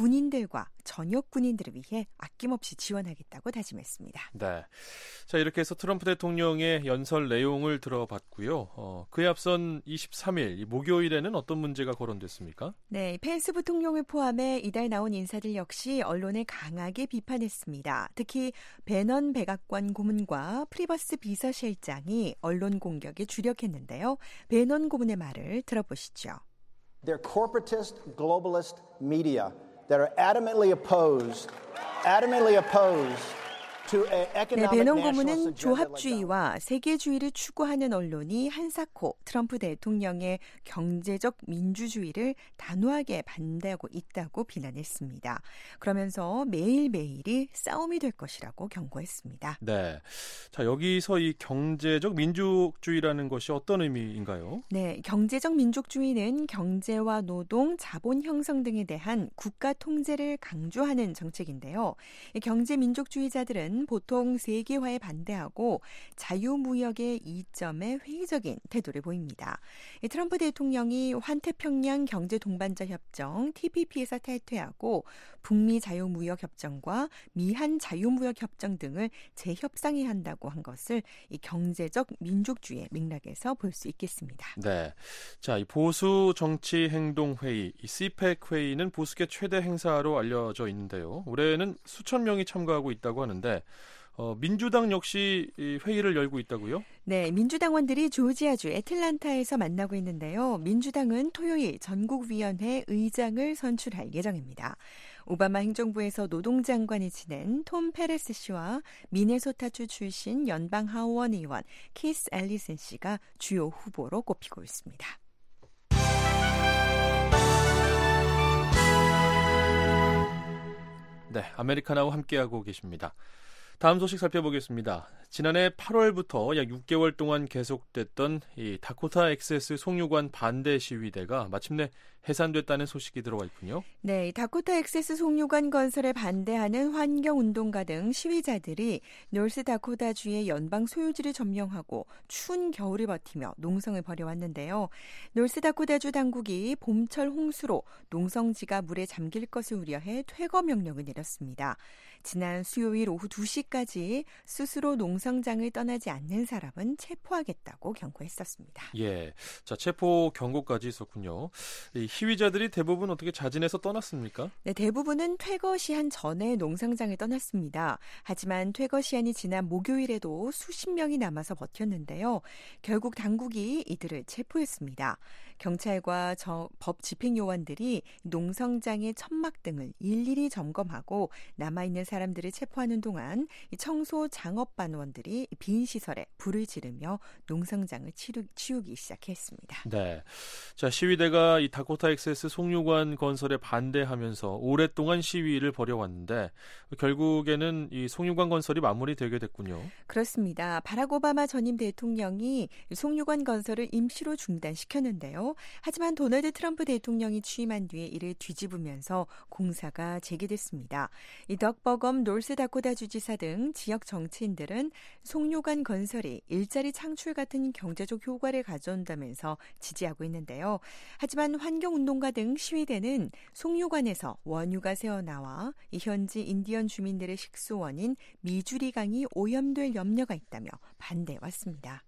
군인들과 전역 군인들을 위해 아낌없이 지원하겠다고 다짐했습니다. 네. 자, 이렇게 해서 트럼프 대통령의 연설 내용을 들어봤고요. 어, 그에 앞선 이십삼 일 목요일에는 어떤 문제가 거론됐습니까? 네, 펜스 부통령을 포함해 이달 나온 인사들 역시 언론을 강하게 비판했습니다. 특히 배넌 백악관 고문과 프리버스 비서실장이 언론 공격에 주력했는데요. 배넌 고문의 말을 들어보시죠. They're corporatist, globalist media that are adamantly opposed, adamantly opposed to 네, economic 배넌 nationalist 고문은 agenda like 조합주의와 세계주의를 추구하는 언론이 한사코 트럼프 대통령의 경제적 민주주의를 단호하게 반대하고 있다고 비난했습니다. 그러면서 매일매일이 싸움이 될 것이라고 경고했습니다. 네. 자, 여기서 이 경제적 민족주의라는 것이 어떤 의미인가요? 네, 경제적 민족주의는 경제와 노동, 자본 형성 등에 대한 국가 통제를 강조하는 정책인데요. 경제 민족주의자들은 보통 세계화에 반대하고 자유무역의 이점에 회의적인 태도를 보입니다. 트럼프 대통령이 환태평양 경제동반자 협정 티피피에서 탈퇴하고 북미 자유무역협정과 미한 자유무역협정 등을 재협상해야 한다고 한 것을 이 경제적 민족주의의 맥락에서 볼 수 있겠습니다. 네, 자, 이 보수 정치 행동 회의, 이 씨팩 회의는 보수계 최대 행사로 알려져 있는데요. 올해는 수천 명이 참가하고 있다고 하는데 어, 민주당 역시 이 회의를 열고 있다고요? 네, 민주당원들이 조지아주 애틀란타에서 만나고 있는데요. 민주당은 토요일 전국위원회 의장을 선출할 예정입니다. 오바마 행정부에서 노동장관을 지낸 톰 페레스 씨와 미네소타주 출신 연방 하원 의원 키스 앨리슨 씨가 주요 후보로 꼽히고 있습니다. 네, 아메리카나와 함께하고 계십니다. 다음 소식 살펴보겠습니다. 지난해 팔월부터 약 육 개월 동안 계속됐던 이 다코타 액세스 송유관 반대 시위대가 마침내 해산됐다는 소식이 들어와 있군요. 네, 다코타 액세스 송유관 건설에 반대하는 환경운동가 등 시위자들이 노스다코타주의 연방 소유지를 점령하고 추운 겨울을 버티며 농성을 벌여왔는데요. 노스다코타주 당국이 봄철 홍수로 농성지가 물에 잠길 것을 우려해 퇴거 명령을 내렸습니다. 지난 수요일 오후 두 시까지 스스로 농성장을 떠나지 않는 사람은 체포하겠다고 경고했었습니다. 예, 자 체포 경고까지 있었군요. 이 시위자들이 대부분 어떻게 자진해서 떠났습니까? 네, 대부분은 퇴거 시한 전에 농성장을 떠났습니다. 하지만 퇴거 시한이 지난 목요일에도 수십 명이 남아서 버텼는데요. 결국 당국이 이들을 체포했습니다. 경찰과 저, 법 집행요원들이 농성장의 천막 등을 일일이 점검하고 남아있는 사람들을 체포하는 동안 청소 장업반원들이 빈 시설에 불을 지르며 농성장을 치루, 치우기 시작했습니다. 네, 자 시위대가 이 다코타 액세스 송유관 건설에 반대하면서 오랫동안 시위를 벌여왔는데 결국에는 이 송유관 건설이 마무리되게 됐군요. 그렇습니다. 바락 오바마 전임 대통령이 송유관 건설을 임시로 중단시켰는데요. 하지만 도널드 트럼프 대통령이 취임한 뒤에 이를 뒤집으면서 공사가 재개됐습니다. 이 덕 버검 노스다코타 주지사 등 지역 정치인들은 송유관 건설이 일자리 창출 같은 경제적 효과를 가져온다면서 지지하고 있는데요. 하지만 환경운동가 등 시위대는 송유관에서 원유가 새어나와 이 현지 인디언 주민들의 식수원인 미주리 강이 오염될 염려가 있다며 반대해왔습니다.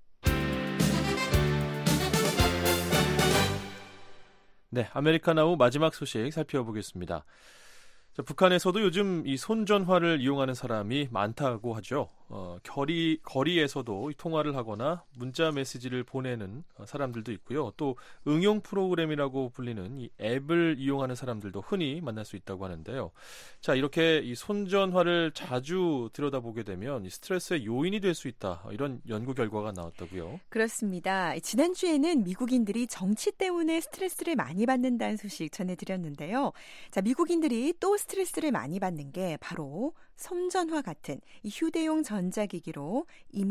네, 아메리카나우 마지막 소식 살펴보겠습니다. 자, 북한에서도 요즘 이 손전화를 이용하는 사람이 많다고 하죠. 어, 거리, 거리에서도 통화를 하거나 문자 메시지를 보내는 사람들도 있고요. 또 응용 프로그램이라고 불리는 이 앱을 이용하는 사람들도 흔히 만날 수 있다고 하는데요. 자, 이렇게 이 손전화를 자주 들여다보게 되면 이 스트레스의 요인이 될 수 있다. 이런 연구 결과가 나왔다고요. 그렇습니다. 지난주에는 미국인들이 정치 때문에 스트레스를 많이 받는다는 소식 전해드렸는데요. 자, 미국인들이 또 스트레스를 많이 받는 게 바로 손전화 같은 이 휴대용 전자기기로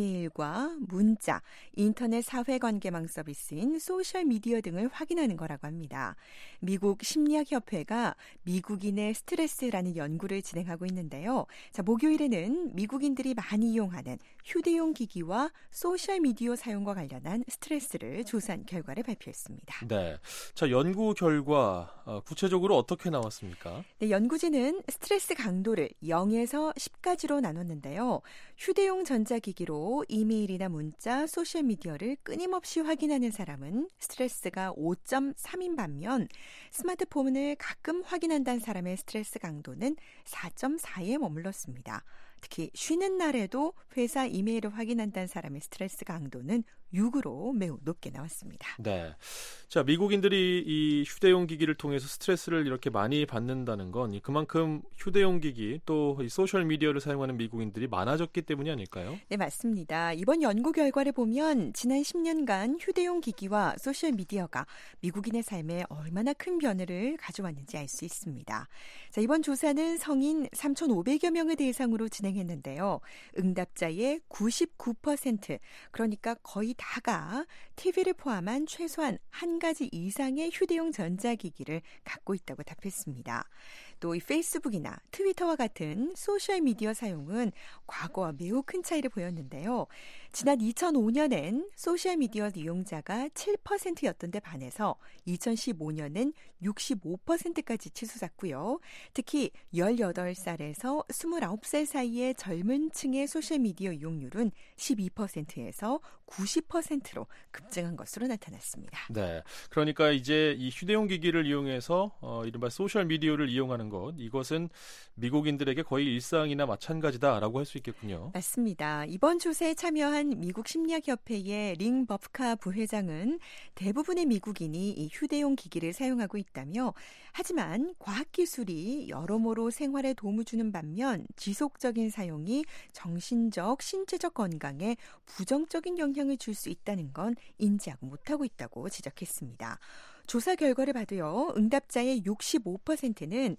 이메일과 문자, 인터넷 사회관계망 서비스인 소셜미디어 등을 확인하는 거라고 합니다. 미국 심리학협회가 미국인의 스트레스라는 연구를 진행하고 있는데요. 자, 목요일에는 미국인들이 많이 이용하는 휴대용 기기와 소셜미디어 사용과 관련한 스트레스를 조사한 결과를 발표했습니다. 네, 자 연구 결과 어, 구체적으로 어떻게 나왔습니까? 네, 연구진은 스트레스 강도를 영에서 십까지로 나눴는데요. 휴대용 전자기기로 이메일이나 문자, 소셜미디어를 끊임없이 확인하는 사람은 스트레스가 오 점 삼인 반면 스마트폰을 가끔 확인한다는 사람의 스트레스 강도는 사 점 사에 머물렀습니다. 특히 쉬는 날에도 회사 이메일을 확인한다는 사람의 스트레스 강도는 육으로 매우 높게 나왔습니다. 네, 자 미국인들이 이 휴대용 기기를 통해서 스트레스를 이렇게 많이 받는다는 건 그만큼 휴대용 기기 또 이 소셜 미디어를 사용하는 미국인들이 많아졌기 때문이 아닐까요? 네, 맞습니다. 이번 연구 결과를 보면 지난 십 년간 휴대용 기기와 소셜 미디어가 미국인의 삶에 얼마나 큰 변화를 가져왔는지 알 수 있습니다. 자, 이번 조사는 성인 삼천오백여 명을 대상으로 진행했는데요. 응답자의 구십구 퍼센트, 그러니까 거의 다가 티비를 포함한 최소한 한 가지 이상의 휴대용 전자기기를 갖고 있다고 답했습니다. 또 이 페이스북이나 트위터와 같은 소셜미디어 사용은 과거와 매우 큰 차이를 보였는데요. 지난 이천오 년엔 소셜미디어 이용자가 칠 퍼센트였던 데 반해서 이천십오 년엔 육십오 퍼센트까지 치솟았고요. 특히 열여덟 살에서 스물아홉 살 사이의 젊은 층의 소셜미디어 이용률은 십이 퍼센트에서 구십 퍼센트로 급증한 것으로 나타났습니다. 네, 그러니까 이제 이 휴대용 기기를 이용해서 어, 이른바 소셜미디어를 이용하는 것, 이것은 미국인들에게 거의 일상이나 마찬가지다라고 할 수 있겠군요. 맞습니다. 이번 조사에 참여한 미국 심리학협회의 링 버프카 부회장은 대부분의 미국인이 이 휴대용 기기를 사용하고 있다며, 하지만 과학기술이 여러모로 생활에 도움을 주는 반면 지속적인 사용이 정신적, 신체적 건강에 부정적인 영향을 줄 수 있다는 건 인지하고 못하고 있다고 지적했습니다. 조사 결과를 봐도요. 응답자의 육십오 퍼센트는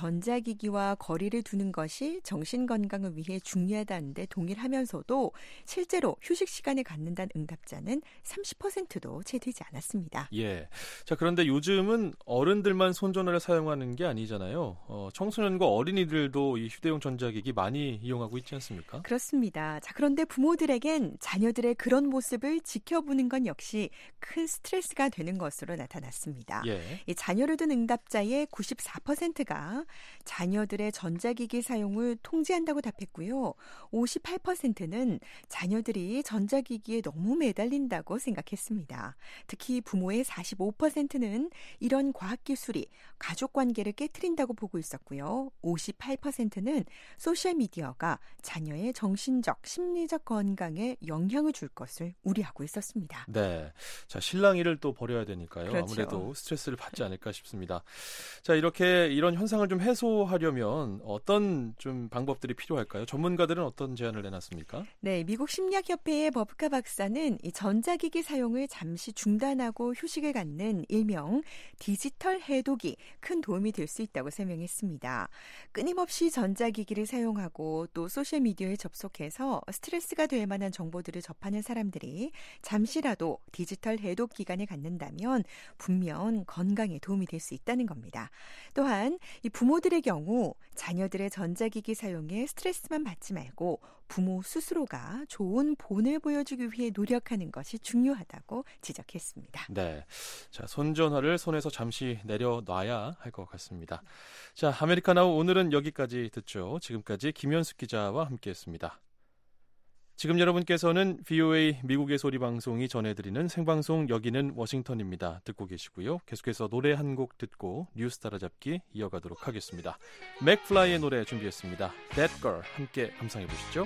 전자기기와 거리를 두는 것이 정신건강을 위해 중요하다는데 동일하면서도 실제로 휴식 시간을 갖는다는 응답자는 삼십 퍼센트도 채 되지 않았습니다. 예. 자, 그런데 요즘은 어른들만 손전화를 사용하는 게 아니잖아요. 어, 청소년과 어린이들도 이 휴대용 전자기기 많이 이용하고 있지 않습니까? 그렇습니다. 자, 그런데 부모들에겐 자녀들의 그런 모습을 지켜보는 건 역시 큰 스트레스가 되는 것으로 나타났습니다. 예. 이 자녀를 둔 응답자의 구십사 퍼센트가 자녀들의 전자기기 사용을 통제한다고 답했고요. 오십팔 퍼센트는 자녀들이 전자기기에 너무 매달린다고 생각했습니다. 특히 부모의 사십오 퍼센트는 이런 과학기술이 가족관계를 깨트린다고 보고 있었고요. 오십팔 퍼센트는 소셜미디어가 자녀의 정신적, 심리적 건강에 영향을 줄 것을 우려하고 있었습니다. 네. 자, 실랑이를 또 벌여야 되니까요. 그렇죠. 아무래도 스트레스를 받지 않을까 싶습니다. 자, 이렇게 이런 현상을 좀 해소하려면 어떤 좀 방법들이 필요할까요? 전문가들은 어떤 제안을 내놨습니까? 네, 미국 심리학협회의 버브카 박사는 이 전자기기 사용을 잠시 중단하고 휴식을 갖는 일명 디지털 해독이 큰 도움이 될 수 있다고 설명했습니다. 끊임없이 전자기기를 사용하고 또 소셜미디어에 접속해서 스트레스가 될 만한 정보들을 접하는 사람들이 잠시라도 디지털 해독 기간을 갖는다면 분명 건강에 도움이 될 수 있다는 겁니다. 또한 이 부모들의 경우 자녀들의 전자기기 사용에 스트레스만 받지 말고 부모 스스로가 좋은 본을 보여주기 위해 노력하는 것이 중요하다고 지적했습니다. 네, 자, 손전화를 손에서 잠시 내려놔야 할 것 같습니다. 자, 아메리카나우 오늘은 여기까지 듣죠. 지금까지 김현숙 기자와 함께했습니다. 지금 여러분께서는 브이오에이 미국의 소리 방송이 전해드리는 생방송 여기는 워싱턴입니다. 듣고 계시고요. 계속해서 노래 한 곡 듣고 뉴스 따라잡기 이어가도록 하겠습니다. 맥플라이의 노래 준비했습니다. That Girl 함께 감상해 보시죠.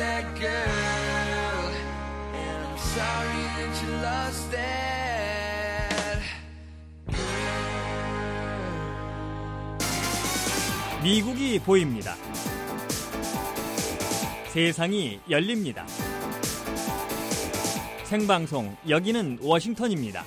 that girl, and I'm sorry that you lost that girl. 미국이 보입니다. 세상이 열립니다. 생방송 여기는 워싱턴입니다.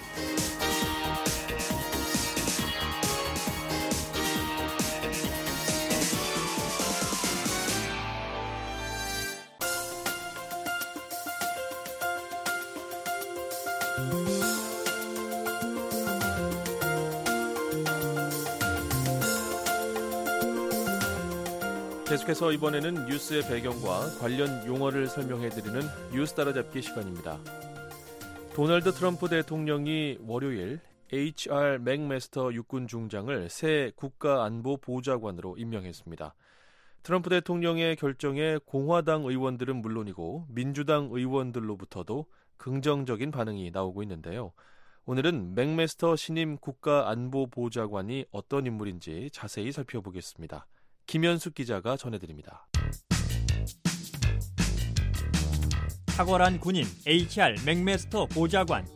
계속해서 이번에는 뉴스의 배경과 관련 용어를 설명해드리는 뉴스 따라잡기 시간입니다. 도널드 트럼프 대통령이 월요일 에이치알 맥메스터 육군 중장을 새 국가안보보좌관으로 임명했습니다. 트럼프 대통령의 결정에 공화당 의원들은 물론이고 민주당 의원들로부터도 긍정적인 반응이 나오고 있는데요. 오늘은 맥메스터 신임 국가안보보좌관이 어떤 인물인지 자세히 살펴보겠습니다. 김현숙 기자가 전해드립니다. 탁월한 군인 에이치알 맥메스터 보좌관.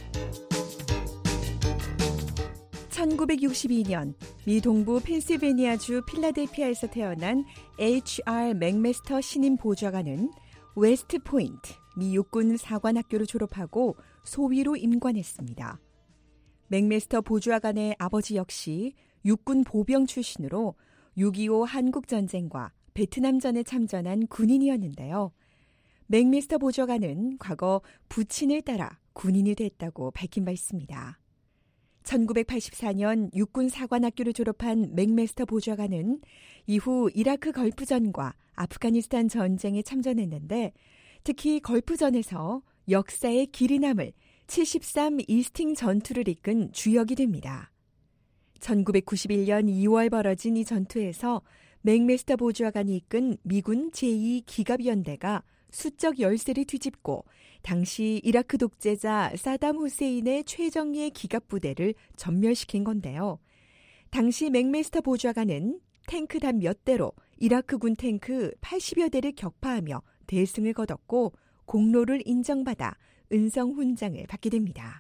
천구백육십이 년 미 동부 펜실베니아주 필라델피아에서 태어난 에이치알 맥메스터 신임 보좌관은 웨스트 포인트 미 육군 사관학교를 졸업하고 소위로 임관했습니다. 맥메스터 보좌관의 아버지 역시 육군 보병 출신으로 육이오 한국전쟁과 베트남전에 참전한 군인이었는데요. 맥메스터 보좌관은 과거 부친을 따라 군인이 됐다고 밝힌 바 있습니다. 천구백팔십사 년 육군 사관학교를 졸업한 맥메스터 보좌관은 이후 이라크 걸프전과 아프가니스탄 전쟁에 참전했는데 특히 걸프전에서 역사에 길이 남을 칠십삼 이스팅 전투를 이끈 주역이 됩니다. 천구백구십일 년 이월 벌어진 이 전투에서 맥메스터 보좌관이 이끈 미군 제이 기갑연대가 수적 열세를 뒤집고 당시 이라크 독재자 사담 후세인의 최정예 기갑부대를 전멸시킨 건데요. 당시 맥메스터 보좌관은 탱크단 몇 대로 이라크군 탱크 팔십여 대를 격파하며 대승을 거뒀고 공로를 인정받아 은성 훈장을 받게 됩니다.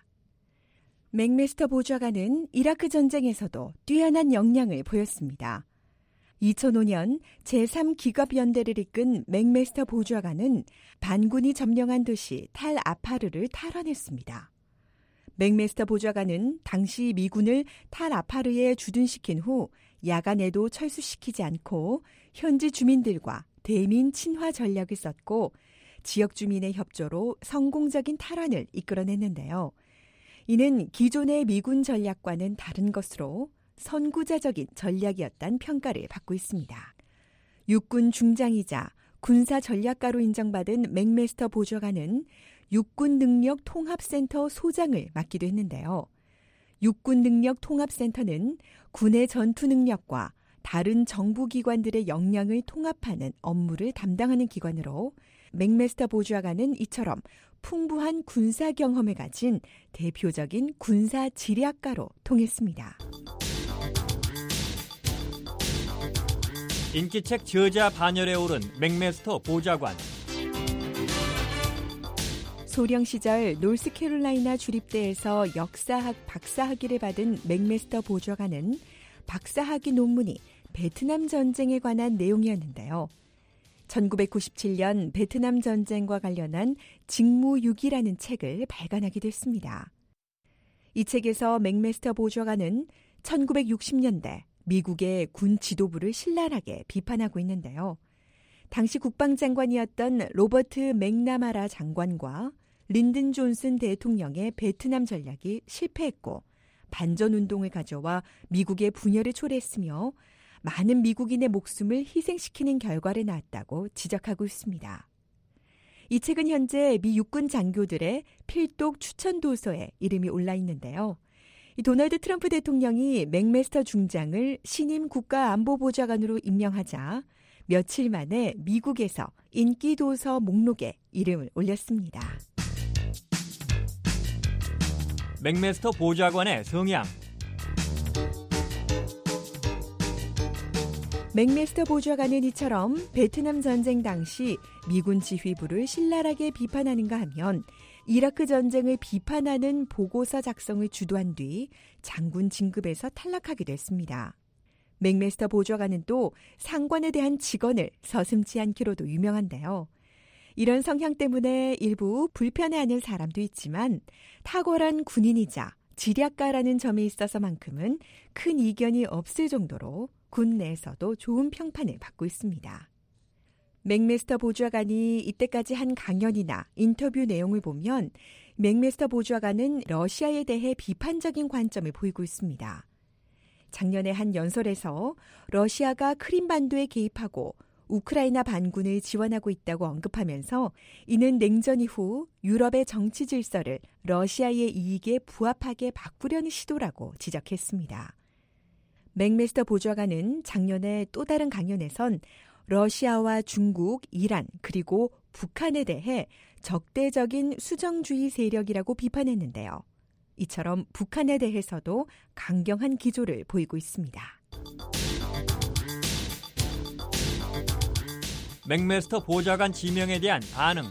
맥메스터 보좌관은 이라크 전쟁에서도 뛰어난 역량을 보였습니다. 이천오 년 제삼 기갑연대를 이끈 맥메스터 보좌관은 반군이 점령한 도시 탈 아파르를 탈환했습니다. 맥메스터 보좌관은 당시 미군을 탈 아파르에 주둔시킨 후 야간에도 철수시키지 않고 현지 주민들과 대민 친화 전략을 썼고 지역 주민의 협조로 성공적인 탈환을 이끌어냈는데요. 이는 기존의 미군 전략과는 다른 것으로 선구자적인 전략이었다는 평가를 받고 있습니다. 육군 중장이자 군사 전략가로 인정받은 맥메스터 보좌관은 육군 능력 통합센터 소장을 맡기도 했는데요. 육군 능력 통합센터는 군의 전투 능력과 다른 정부기관들의 역량을 통합하는 업무를 담당하는 기관으로 맥메스터 보좌관은 이처럼 풍부한 군사 경험을 가진 대표적인 군사 지략가로 통했습니다. 인기책 저자 반열에 오른 맥메스터 보좌관. 소령 시절 노스캐롤라이나 주립대에서 역사학 박사학위를 받은 맥메스터 보좌관은 박사학위 논문이 베트남 전쟁에 관한 내용이었는데요. 천구백구십칠 년 베트남 전쟁과 관련한 직무유기라는 책을 발간하기도 했습니다. 이 책에서 맥메스터 보좌관은 천구백육십 년대 미국의 군 지도부를 신랄하게 비판하고 있는데요. 당시 국방장관이었던 로버트 맥나마라 장관과 린든 존슨 대통령의 베트남 전략이 실패했고 반전운동을 가져와 미국의 분열을 초래했으며 많은 미국인의 목숨을 희생시키는 결과를 낳았다고 지적하고 있습니다. 이 책은 현재 미 육군 장교들의 필독 추천 도서에 이름이 올라 있는데요. 이 도널드 트럼프 대통령이 맥메스터 중장을 신임 국가안보보좌관으로 임명하자 며칠 만에 미국에서 인기 도서 목록에 이름을 올렸습니다. 맥메스터 보좌관의 성향. 맥메스터 보좌관은 이처럼 베트남 전쟁 당시 미군 지휘부를 신랄하게 비판하는가 하면 이라크 전쟁을 비판하는 보고서 작성을 주도한 뒤 장군 진급에서 탈락하기도 했습니다. 맥메스터 보좌관은 또 상관에 대한 직언을 서슴지 않기로도 유명한데요. 이런 성향 때문에 일부 불편해하는 사람도 있지만 탁월한 군인이자 지략가라는 점에 있어서만큼은 큰 이견이 없을 정도로 군 내에서도 좋은 평판을 받고 있습니다. 맥메스터 보좌관이 이때까지 한 강연이나 인터뷰 내용을 보면 맥메스터 보좌관은 러시아에 대해 비판적인 관점을 보이고 있습니다. 작년에 한 연설에서 러시아가 크림반도에 개입하고 우크라이나 반군을 지원하고 있다고 언급하면서 이는 냉전 이후 유럽의 정치 질서를 러시아의 이익에 부합하게 바꾸려는 시도라고 지적했습니다. 맥메스터 보좌관은 작년에 또 다른 강연에선 러시아와 중국, 이란, 그리고 북한에 대해 적대적인 수정주의 세력이라고 비판했는데요. 이처럼 북한에 대해서도 강경한 기조를 보이고 있습니다. 맥메스터 보좌관 지명에 대한 반응.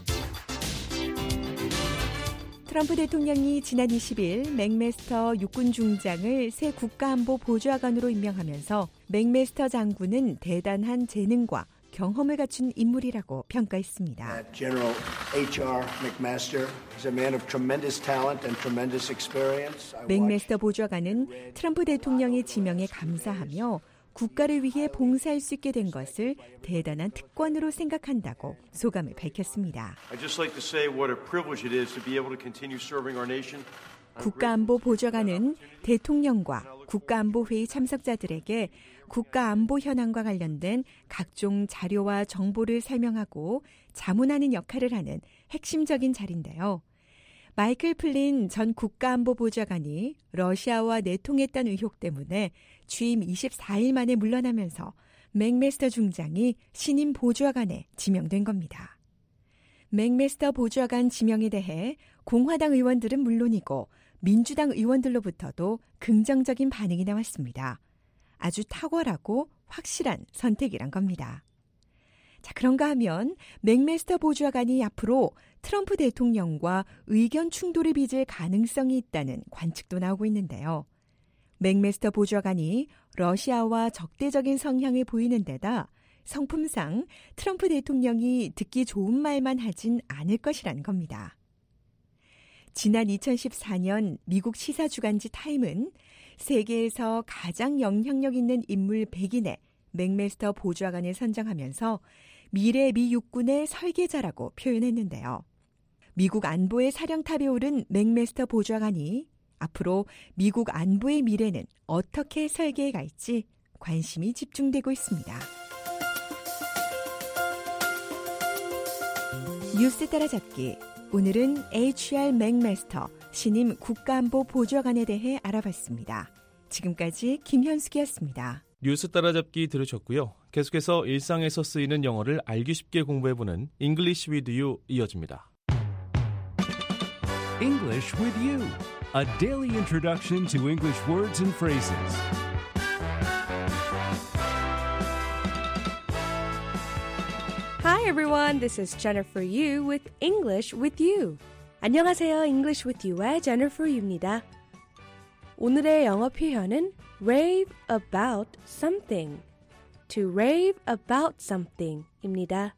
트럼프 대통령이 지난 이십일 맥메스터 육군 중장을 새 국가안보 보좌관으로 임명하면서 맥메스터 장군은 대단한 재능과 경험을 갖춘 인물이라고 평가했습니다. General 에이치 알 McMaster is a man of tremendous talent and tremendous experience. 맥메스터 보좌관은 트럼프 대통령의 지명에 감사하며 국가를 위해 봉사할 수 있게 된 것을 대단한 특권으로 생각한다고 소감을 밝혔습니다. I'd just like to say what a privilege it is to be able to continue serving our nation. 국가안보 보좌관은 대통령과 국가안보회의 참석자들에게 국가안보 현안과 관련된 각종 자료와 정보를 설명하고 자문하는 역할을 하는 핵심적인 자리인데요. 마이클 플린 전 국가안보 보좌관이 러시아와 내통했다는 의혹 때문에 취임 이십사 일 만에 물러나면서 맥메스터 중장이 신임 보좌관에 지명된 겁니다. 맥메스터 보좌관 지명에 대해 공화당 의원들은 물론이고 민주당 의원들로부터도 긍정적인 반응이 나왔습니다. 아주 탁월하고 확실한 선택이란 겁니다. 자, 그런가 하면 맥메스터 보좌관이 앞으로 트럼프 대통령과 의견 충돌을 빚을 가능성이 있다는 관측도 나오고 있는데요. 맥메스터 보좌관이 러시아와 적대적인 성향을 보이는 데다 성품상 트럼프 대통령이 듣기 좋은 말만 하진 않을 것이라는 겁니다. 지난 이천십사 년 미국 시사주간지 타임은 세계에서 가장 영향력 있는 인물 백 인에 맥메스터 보좌관을 선정하면서 미래 미 육군의 설계자라고 표현했는데요. 미국 안보의 사령탑에 오른 맥메스터 보좌관이 앞으로 미국 안보의 미래는 어떻게 설계해 갈지 관심이 집중되고 있습니다. 뉴스 따라잡기. 오늘은 에이치 알 맥메스터 신임 국가안보 보좌관에 대해 알아봤습니다. 지금까지 김현숙이었습니다. 뉴스 따라잡기 들으셨고요. 계속해서 일상에서 쓰이는 영어를 알기 쉽게 공부해보는 English with You 이어집니다. English with You, a daily introduction to English words and phrases. Hi everyone, this is Jennifer Yu with English with You. 안녕하세요, English with You의 Jennifer Yu입니다. 오늘의 영어 표현은 rave about something, to rave about something입니다.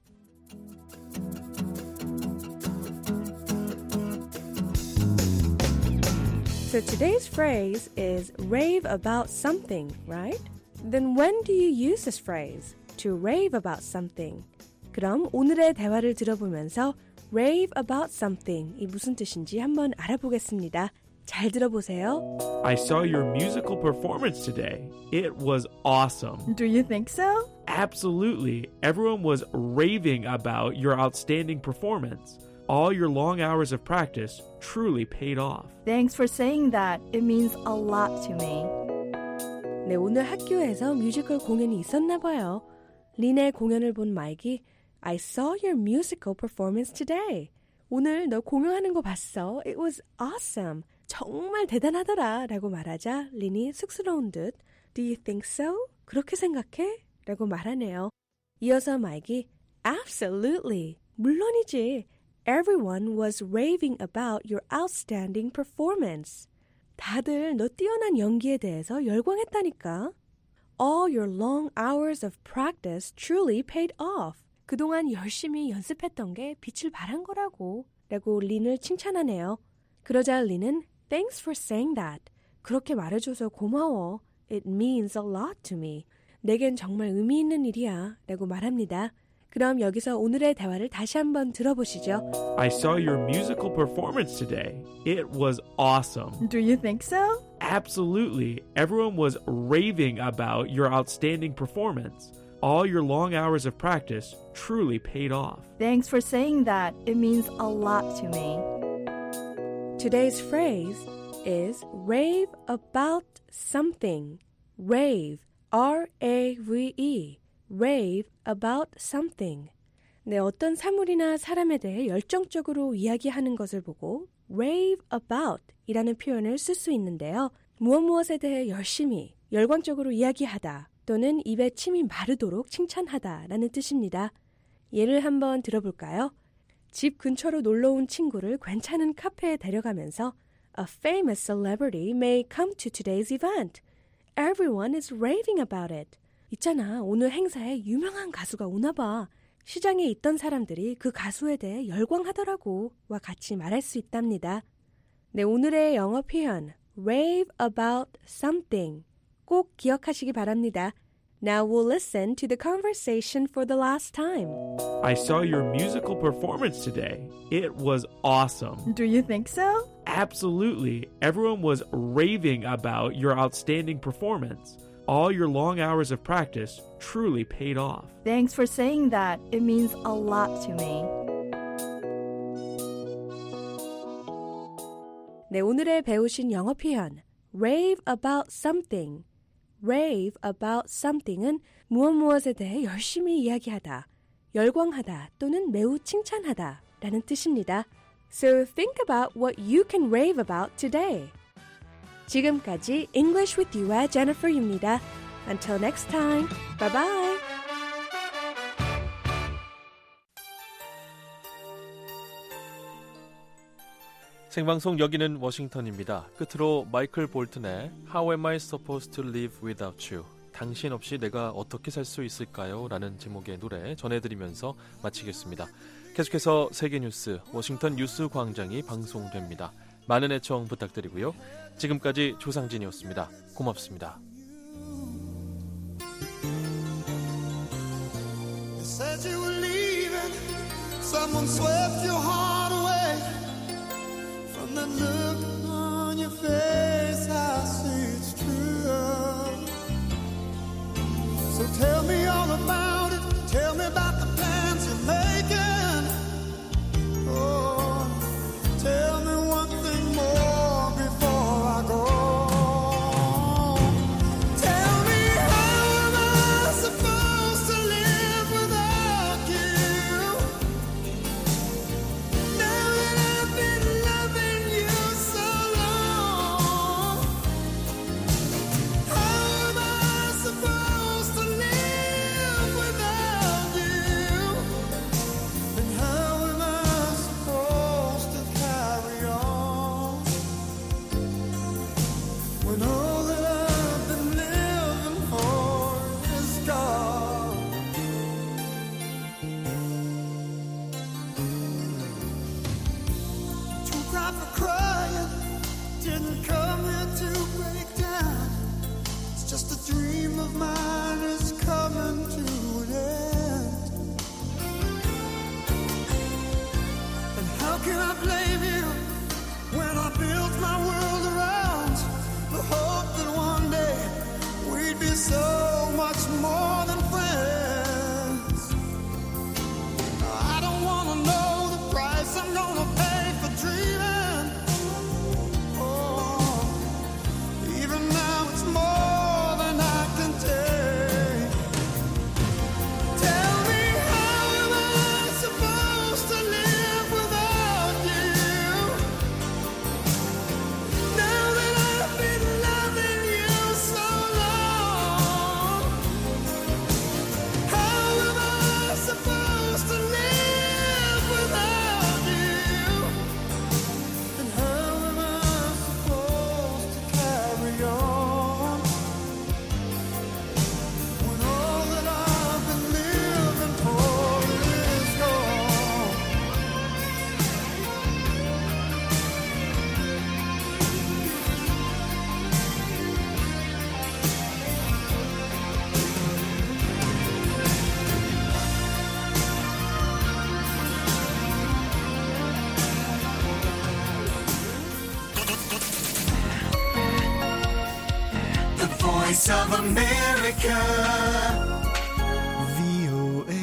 So today's phrase is rave about something, right? Then when do you use this phrase, to rave about something? 그럼 오늘의 대화를 들어보면서 rave about something 이 무슨 뜻인지 한번 알아보겠습니다. 잘 들어보세요. I saw your musical performance today. It was awesome. Do you think so? Absolutely. Everyone was raving about your outstanding performance. All your long hours of practice truly paid off. Thanks for saying that. It means a lot to me. 네, 오늘 학교에서 뮤지컬 공연이 있었나 봐요. 린의 공연을 본 마이크가 I saw your musical performance today. 오늘 너 공연하는 거 봤어. It was awesome. 정말 대단하더라 라고 말하자 린이 쑥스러운 듯 Do you think so? 그렇게 생각해? 라고 말하네요. 이어서 마이기 Absolutely. 물론이지. Everyone was raving about your outstanding performance. 다들 너 뛰어난 연기에 대해서 열광했다니까. All your long hours of practice truly paid off. 그동안 열심히 연습했던 게 빛을 발한 거라고. 라고 린을 칭찬하네요. 그러자 린은 Thanks for saying that. 그렇게 말해줘서 고마워. It means a lot to me. 내겐 정말 의미 있는 일이야. 라고 말합니다. 그럼 여기서 오늘의 대화를 다시 한번 들어보시죠. I saw your musical performance today. It was awesome. Do you think so? Absolutely. Everyone was raving about your outstanding performance. All your long hours of practice truly paid off. Thanks for saying that. It means a lot to me. Today's phrase is rave about something. Rave, R A V E. Rave about something. 네, 어떤 사물이나 사람에 대해 열정적으로 이야기하는 것을 보고 rave about 이라는 표현을 쓸 수 있는데요. 무엇 무엇에 대해 열심히, 열광적으로 이야기하다 또는 입에 침이 마르도록 칭찬하다 라는 뜻입니다. 예를 한번 들어볼까요? 집 근처로 놀러온 친구를 괜찮은 카페에 데려가면서 A famous celebrity may come to today's event. Everyone is raving about it. 있잖아, 오늘 행사에 유명한 가수가 오나 봐. 시장에 있던 사람들이 그 가수에 대해 열광하더라고. 와 같이 말할 수 있답니다. 네, 오늘의 영어 표현 rave about something 꼭 기억하시기 바랍니다. Now we'll listen to the conversation for the last time. I saw your musical performance today. It was awesome. Do you think so? Absolutely. Everyone was raving about your outstanding performance. All your long hours of practice truly paid off. Thanks for saying that. It means a lot to me. 네, 오늘의 배우신 영어 표현 rave about something. rave about something은 무엇 무엇에 대해 열심히 이야기하다, 열광하다 또는 매우 칭찬하다 라는 뜻입니다. So think about what you can rave about today. 지금까지 English with You의 Jennifer입니다. Until next time, bye bye. 생방송 여기는 워싱턴입니다. 끝으로 마이클 볼튼의 How am I supposed to live without you? 당신 없이 내가 어떻게 살 수 있을까요? 라는 제목의 노래 전해드리면서 마치겠습니다. 계속해서 세계뉴스 워싱턴 뉴스 광장이 방송됩니다. 많은 애청 부탁드리고요. 지금까지 조상진이었습니다. 고맙습니다. You said you were leaving. Someone swept your heart away. From the look on your face, I see it's true. So tell me all about it. Tell me about the plans you're making. Oh, tell me one thing more before I go. Tell me, how am I supposed to live without you? Now that I've been loving you so long, how am I supposed to live without you? And how am I supposed to carry on when all that I've been living for is gone? Too proud for crying, didn't come here to break down. It's just a dream of mine is coming to an end. And how can I blame you when I built my world around the hope that one day we'd be so much more than friends? I don't wanna know the price I'm gonna pay for dreaming. Oh, even now it's more than I can take. Tell me, how am I supposed to live without you? Voice of America, 브이오에이.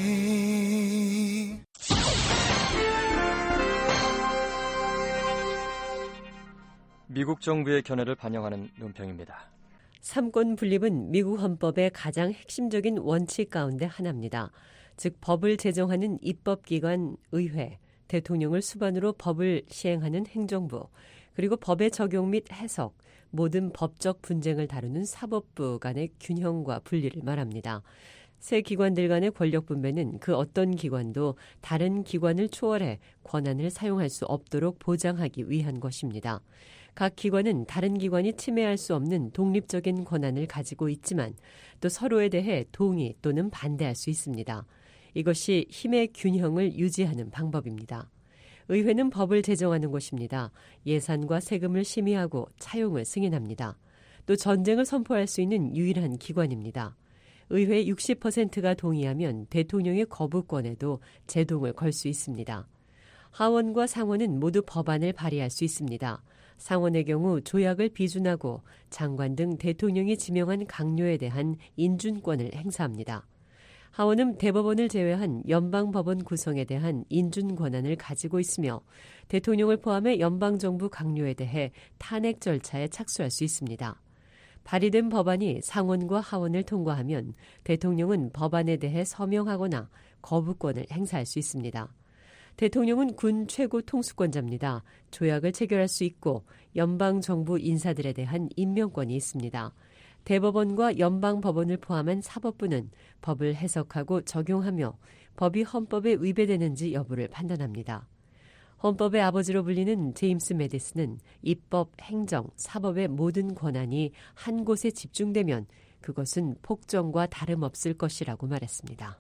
미국 정부의 견해를 반영하는 논평입니다. 삼권 분립은 미국 헌법의 가장 핵심적인 원칙 가운데 하나입니다. 즉 법을 제정하는 입법기관 의회, 대통령을 수반으로 법을 시행하는 행정부, 그리고 법의 적용 및 해석, 모든 법적 분쟁을 다루는 사법부 간의 균형과 분리를 말합니다. 세 기관들 간의 권력 분배는 그 어떤 기관도 다른 기관을 초월해 권한을 사용할 수 없도록 보장하기 위한 것입니다. 각 기관은 다른 기관이 침해할 수 없는 독립적인 권한을 가지고 있지만 또 서로에 대해 동의 또는 반대할 수 있습니다. 이것이 힘의 균형을 유지하는 방법입니다. 의회는 법을 제정하는 곳입니다. 예산과 세금을 심의하고 차용을 승인합니다. 또 전쟁을 선포할 수 있는 유일한 기관입니다. 의회 육십 퍼센트가 동의하면 대통령의 거부권에도 제동을 걸 수 있습니다. 하원과 상원은 모두 법안을 발의할 수 있습니다. 상원의 경우 조약을 비준하고 장관 등 대통령이 지명한 강요에 대한 인준권을 행사합니다. 하원은 대법원을 제외한 연방법원 구성에 대한 인준 권한을 가지고 있으며 대통령을 포함해 연방정부 강요에 대해 탄핵 절차에 착수할 수 있습니다. 발의된 법안이 상원과 하원을 통과하면 대통령은 법안에 대해 서명하거나 거부권을 행사할 수 있습니다. 대통령은 군 최고 통수권자입니다. 조약을 체결할 수 있고 연방정부 인사들에 대한 임명권이 있습니다. 대법원과 연방법원을 포함한 사법부는 법을 해석하고 적용하며 법이 헌법에 위배되는지 여부를 판단합니다. 헌법의 아버지로 불리는 제임스 매디슨은 입법, 행정, 사법의 모든 권한이 한 곳에 집중되면 그것은 폭정과 다름없을 것이라고 말했습니다.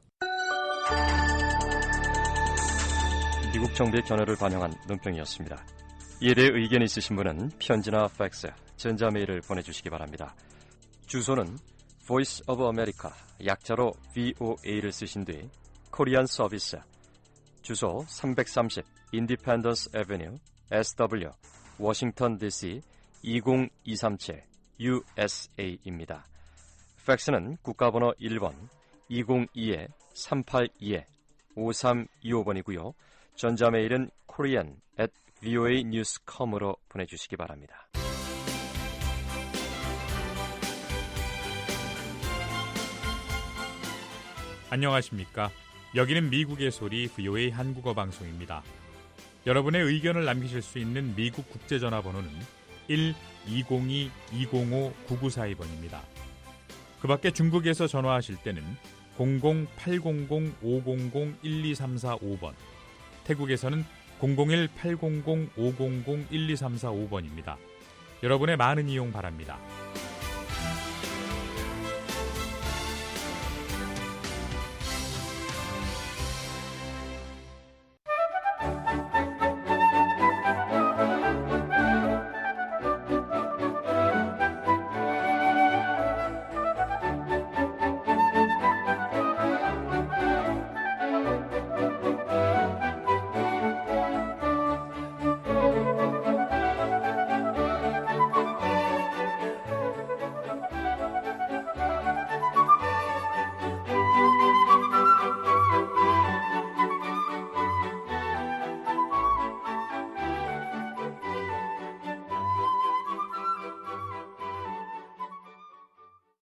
미국 정부의 견해를 반영한 논평이었습니다. 이에 대해 의견 있으신 분은 편지나 팩스, 전자메일을 보내주시기 바랍니다. 주소는 Voice of America, 약자로 브이오에이를 쓰신 뒤 코리안 서비스, 주소 삼백삼십 Independence Avenue, 에스더블유, 워싱턴 디씨 이공이삼칠 유에스에이입니다. 팩스는 국가번호 일 번 이공이 삼팔이 오삼이오 번이고요. 전자메일은 korean at 브이오에이 뉴스 닷 컴으로 보내주시기 바랍니다. 안녕하십니까. 여기는 미국의 소리 브이오에이 한국어 방송입니다. 여러분의 의견을 남기실 수 있는 미국 국제전화번호는 일 이공이 이공오 구구사이 번입니다. 그 밖에 중국에서 전화하실 때는 공공 팔공공 오공공 일이삼사오 번, 태국에서는 공공일 팔공공 오공공 일이삼사오 번입니다. 여러분의 많은 이용 바랍니다.